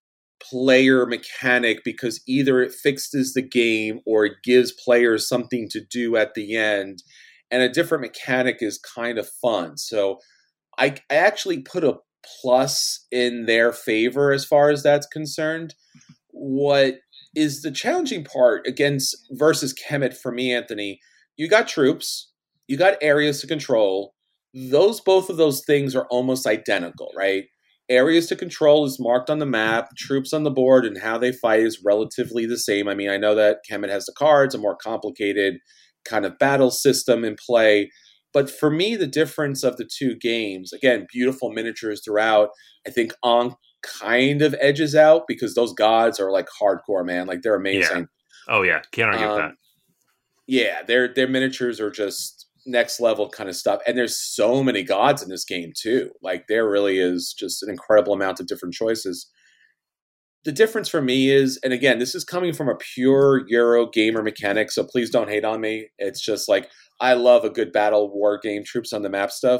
player mechanic, because either it fixes the game or it gives players something to do at the end, and a different mechanic is kind of fun. So I, I actually put a plus in their favor as far as that's concerned. What is the challenging part against versus Kemet for me, Anthony? You got troops, you got areas to control. Those both of those things are almost identical, right? Areas to control is marked on the map. Troops on the board and how they fight is relatively the same. I mean, I know that Kemet has the cards, a more complicated kind of battle system in play. But for me, the difference of the two games, again, beautiful miniatures throughout. I think Ankh kind of edges out because those gods are like hardcore, man. Like, they're amazing. Yeah. Oh, yeah. Can't argue um, with that. Yeah, their their miniatures are just next level kind of stuff. And there's so many gods in this game too. Like, there really is just an incredible amount of different choices. The difference for me is, and again, this is coming from a pure Euro gamer mechanic, so please don't hate on me. It's just like, I love a good battle war game, troops on the map stuff.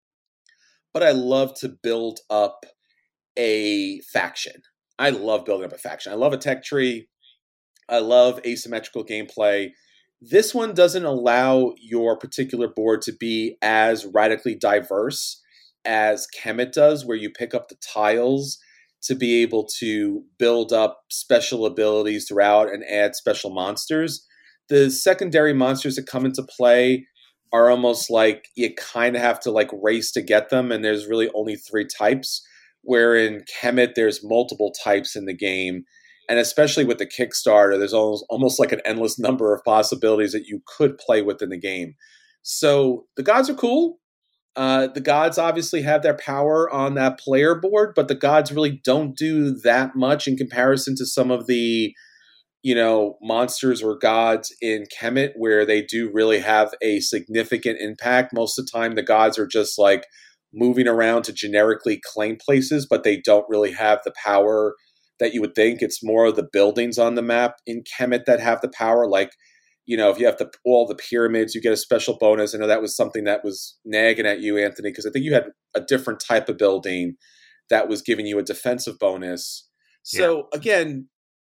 But I love to build up a faction. I love building up a faction. I love a tech tree. I love asymmetrical gameplay. This one doesn't allow your particular board to be as radically diverse as Kemet does, where you pick up the tiles to be able to build up special abilities throughout and add special monsters. The secondary monsters that come into play are almost like you kind of have to like race to get them, and there's really only three types. Where in Kemet, there's multiple types in the game, and especially with the Kickstarter, there's almost, almost like an endless number of possibilities that you could play with in the game. So the gods are cool. Uh, the gods obviously have their power on that player board, but the gods really don't do that much in comparison to some of the, you know, monsters or gods in Kemet, where they do really have a significant impact. Most of the time, the gods are just like moving around to generically claim places, but they don't really have the power that you would think. It's more of the buildings on the map in Kemet that have the power. Like, you know, if you have the, all the pyramids, you get a special bonus. I know that was something that was nagging at you, Anthony, because I think you had a different type of building that was giving you a defensive bonus. So yeah. Again,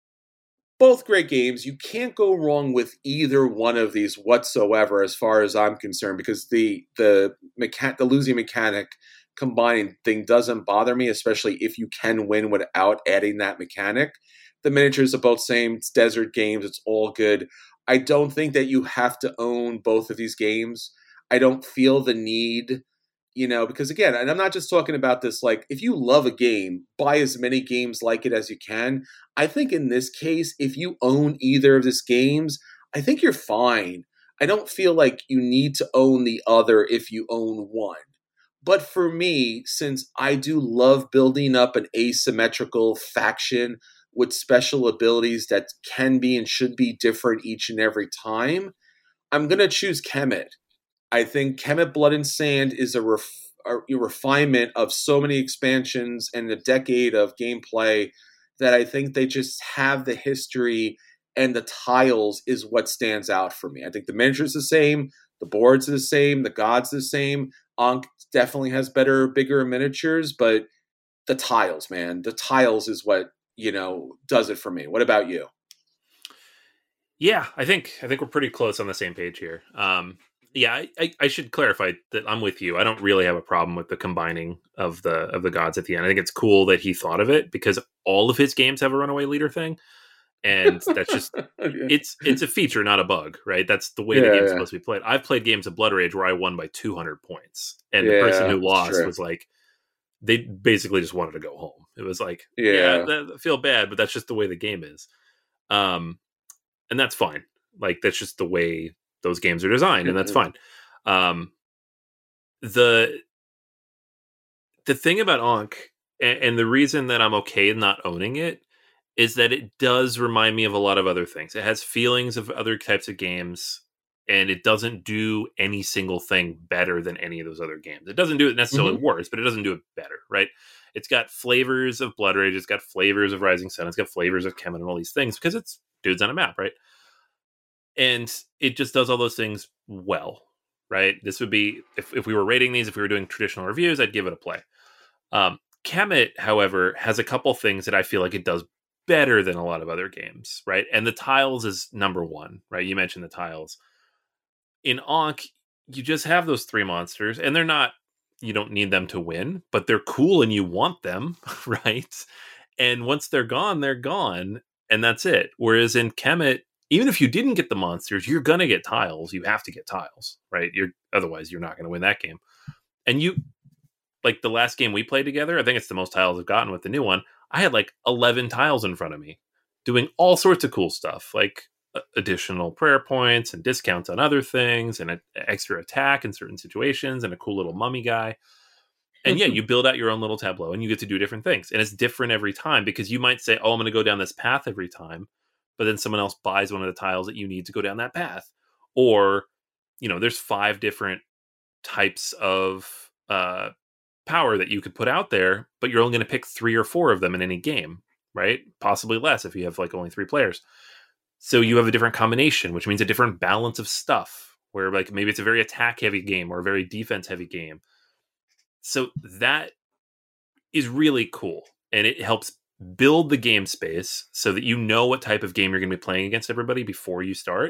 both great games. You can't go wrong with either one of these whatsoever, as far as I'm concerned, because the the mecha- the losing mechanic combining thing doesn't bother me, especially if you can win without adding that mechanic. The miniatures are both same. It's desert games. It's all good. I don't think that you have to own both of these games. I don't feel the need, you know, because again, and I'm not just talking about this, like, if you love a game, buy as many games like it as you can. I think in this case, if you own either of these games, I think you're fine. I don't feel like you need to own the other if you own one. But for me, since I do love building up an asymmetrical faction with special abilities that can be and should be different each and every time, I'm going to choose Kemet. I think Kemet Blood and Sand is a, ref, a refinement of so many expansions and a decade of gameplay that I think they just have the history, and the tiles is what stands out for me. I think the miniatures the same, the boards are the same, the gods the same. Ankh definitely has better, bigger miniatures, but the tiles, man, the tiles is what, you know, does it for me. What about you? Yeah, I think I think we're pretty close on the same page here. Um, yeah, I, I, I should clarify that I'm with you. I don't really have a problem with the combining of the of the gods at the end. I think it's cool that he thought of it, because all of his games have a runaway leader thing, and that's just it's it's a feature, not a bug, right? That's the way yeah, the game's yeah. supposed to be played. I've played games of Blood Rage where I won by two hundred points, and yeah, the person who lost true. was like, they basically just wanted to go home. It was like, yeah, yeah that, I feel bad, but that's just the way the game is. Um, and that's fine. Like, that's just the way those games are designed, and that's fine. Um, the the thing about Ankh, and, and the reason that I'm okay not owning it, is that it does remind me of a lot of other things. It has feelings of other types of games, and it doesn't do any single thing better than any of those other games. It doesn't do it necessarily mm-hmm. worse, but it doesn't do it better, right? It's got flavors of Blood Rage, it's got flavors of Rising Sun, it's got flavors of Kemet and all these things, because it's dudes on a map, right? And it just does all those things well, right? This would be, if, if we were rating these, if we were doing traditional reviews, I'd give it a play. Um, Kemet, however, has a couple things that I feel like it does better than a lot of other games, right? And the tiles is number one, right? You mentioned the tiles. In Ankh, you just have those three monsters, and they're not, you don't need them to win, but they're cool and you want them, right? And once they're gone, they're gone, and that's it. Whereas in Kemet, even if you didn't get the monsters, you're going to get tiles. You have to get tiles, right? You're otherwise you're not going to win that game. And you, like the last game we played together, I think it's the most tiles I've gotten with the new one. I had like eleven tiles in front of me doing all sorts of cool stuff, like additional prayer points and discounts on other things and an extra attack in certain situations and a cool little mummy guy. And yeah, you build out your own little tableau and you get to do different things. And it's different every time, because you might say, oh, I'm going to go down this path every time. But then someone else buys one of the tiles that you need to go down that path. Or, you know, there's five different types of uh, power that you could put out there, but you're only going to pick three or four of them in any game, right? Possibly less if you have like only three players. So you have a different combination, which means a different balance of stuff, where like maybe it's a very attack heavy game or a very defense heavy game. So that is really cool. And it helps build the game space so that you know what type of game you're going to be playing against everybody before you start.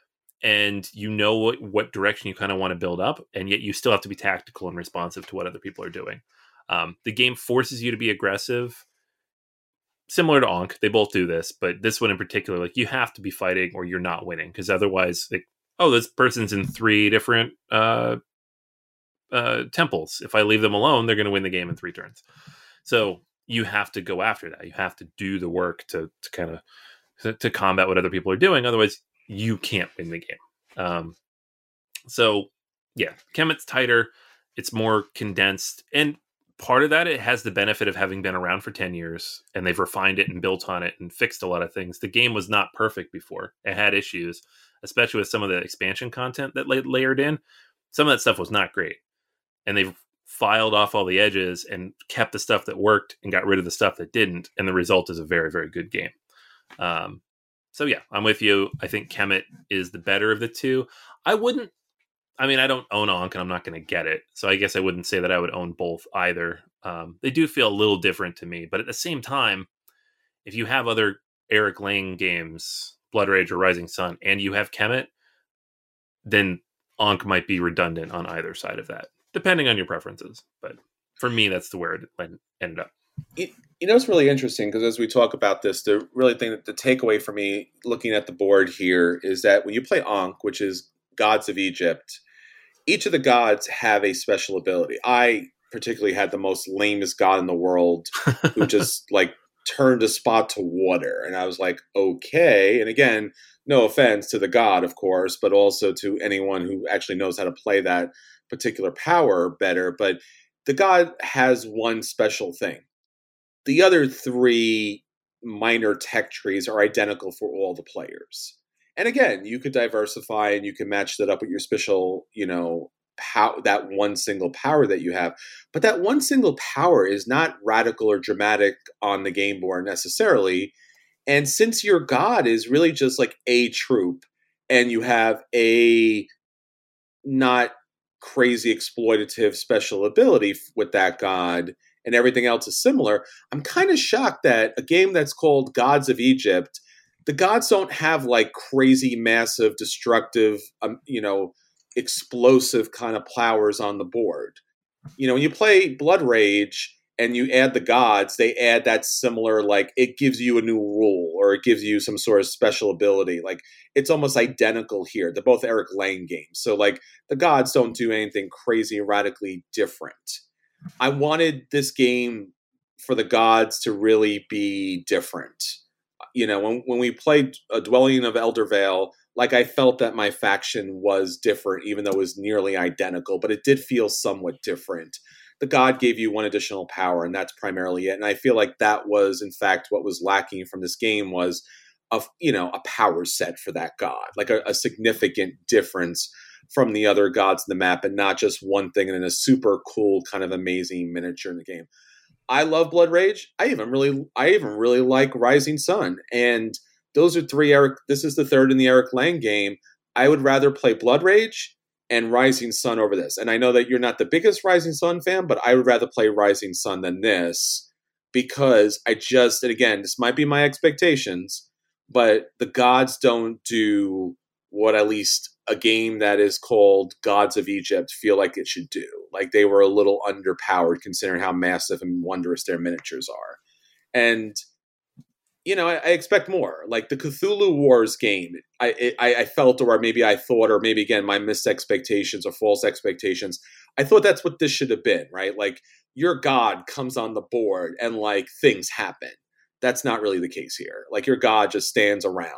And you know what, what direction you kind of want to build up. And yet you still have to be tactical and responsive to what other people are doing. Um, the game forces you to be aggressive. Similar to Ankh, they both do this, but this one in particular, like you have to be fighting or you're not winning, because otherwise, like, oh, this person's in three different uh, uh, temples. If I leave them alone, they're going to win the game in three turns. So you have to go after that. You have to do the work to, to kind of to, to combat what other people are doing. Otherwise, you can't win the game. Um, so yeah, Kemet's tighter. It's more condensed. And part of that, it has the benefit of having been around for ten years, and they've refined it and built on it and fixed a lot of things. The game was not perfect before. It had issues, especially with some of the expansion content that la- layered in. Some of that stuff was not great. And they've filed off all the edges and kept the stuff that worked and got rid of the stuff that didn't. And the result is a very, very good game. Um, so yeah, I'm with you. I think Kemet is the better of the two. I wouldn't, I mean, I don't own Ankh and I'm not going to get it. So I guess I wouldn't say that I would own both either. Um, they do feel a little different to me, but at the same time, if you have other Eric Lang games, Blood Rage or Rising Sun, and you have Kemet, then Ankh might be redundant on either side of that, depending on your preferences. But for me, that's the where it ended up. You, you know, it's really interesting because as we talk about this, the really thing that the takeaway for me looking at the board here is that when you play Ankh, which is Gods of Egypt, each of the gods have a special ability. I particularly had the most lamest god in the world who just like turned a spot to water. And I was like, okay. And again, no offense to the god, of course, but also to anyone who actually knows how to play that particular power better. But the god has one special thing. The other three minor tech trees are identical for all the players. And again, you could diversify and you can match that up with your special, you know, how that one single power that you have. But that one single power is not radical or dramatic on the game board necessarily. And since your god is really just like a troop and you have a not crazy exploitative special ability with that god and everything else is similar, I'm kind of shocked that a game that's called Gods of Egypt, the gods don't have like crazy, massive, destructive, um, you know, explosive kind of powers on the board. You know, when you play Blood Rage and you add the gods, they add that similar, like it gives you a new rule or it gives you some sort of special ability. Like it's almost identical here. They're both Eric Lang games. So like the gods don't do anything crazy, radically different. I wanted this game for the gods to really be different. You know, when when we played A Dwelling of Eldervale, like I felt that my faction was different, even though it was nearly identical, but it did feel somewhat different. The god gave you one additional power, and that's primarily it. And I feel like that was, in fact, what was lacking from this game was, a, you know, a power set for that god, like a, a significant difference from the other gods in the map, and not just one thing and then a super cool, kind of amazing miniature in the game. I love Blood Rage. I even really, I even really like Rising Sun, and those are three Eric. This is the third in the Eric Lang game. I would rather play Blood Rage and Rising Sun over this. And I know that you're not the biggest Rising Sun fan, but I would rather play Rising Sun than this because I just, and again, this might be my expectations, but the gods don't do what at least a game that is called Gods of Egypt feel like it should do. Like they were a little underpowered considering how massive and wondrous their miniatures are. And you know, I, I expect more. Like the Cthulhu Wars game, I, I I felt, or maybe I thought, or maybe again my missed expectations or false expectations. I thought that's what this should have been, right? Like your god comes on the board and like things happen. That's not really the case here. Like your god just stands around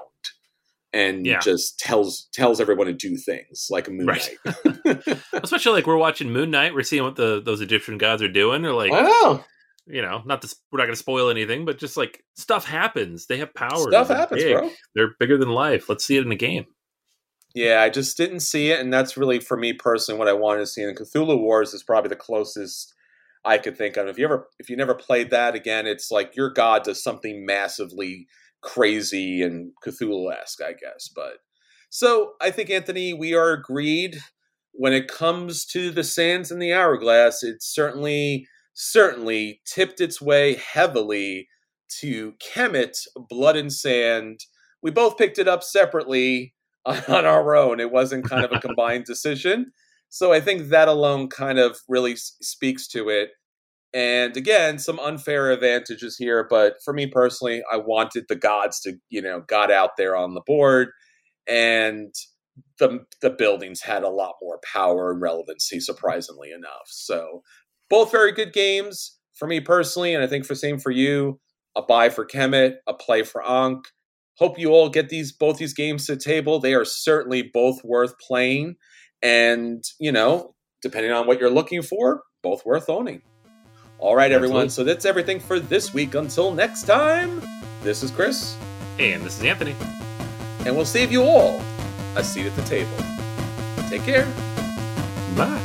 and yeah. just tells tells everyone to do things like a Moon right. Knight. Especially like we're watching Moon Knight, we're seeing what the those Egyptian gods are doing. They're like, I know. You know, not to, we're not going to spoil anything, but just like stuff happens. They have power. Stuff happens, big. bro. They're bigger than life. Let's see it in a game. Yeah, I just didn't see it, and that's really for me personally what I wanted to see. And Cthulhu Wars is probably the closest I could think of. If you ever, if you never played that, again, it's like your god does something massively crazy and Cthulhu-esque, I guess. But so I think, Anthony, we are agreed when it comes to the Sands and the Hourglass. It's certainly. certainly tipped its way heavily to Kemet, Blood and Sand. We both picked it up separately on, on our own. It wasn't kind of a combined decision. So I think that alone kind of really s- speaks to it. And again, some unfair advantages here. But for me personally, I wanted the gods to, you know, got out there on the board. And the the buildings had a lot more power and relevancy, surprisingly enough. So both very good games for me personally, and I think for same for you. A buy for Kemet, a play for Ankh. Hope you all get these both these games to the table. They are certainly both worth playing, and you know, depending on what you're looking for, both worth owning. All right, everyone. Absolutely. So that's everything for this week. Until next time, this is Chris. And this is Anthony. And we'll save you all a seat at the table. Take care. Bye.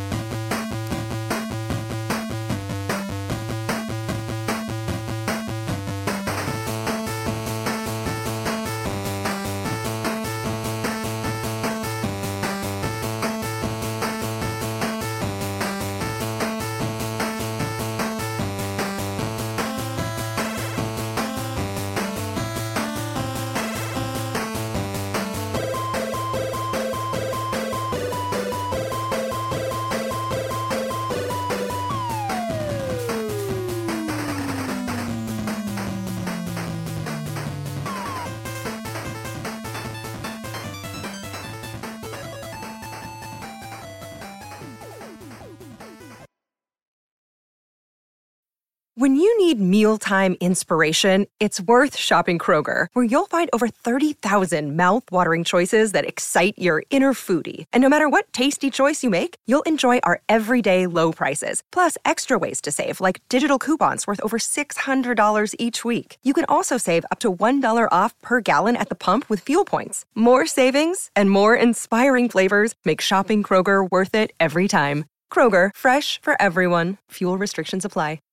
When you need mealtime inspiration, it's worth shopping Kroger, where you'll find over thirty thousand mouth-watering choices that excite your inner foodie. And no matter what tasty choice you make, you'll enjoy our everyday low prices, plus extra ways to save, like digital coupons worth over six hundred dollars each week. You can also save up to one dollar off per gallon at the pump with fuel points. More savings and more inspiring flavors make shopping Kroger worth it every time. Kroger, fresh for everyone. Fuel restrictions apply.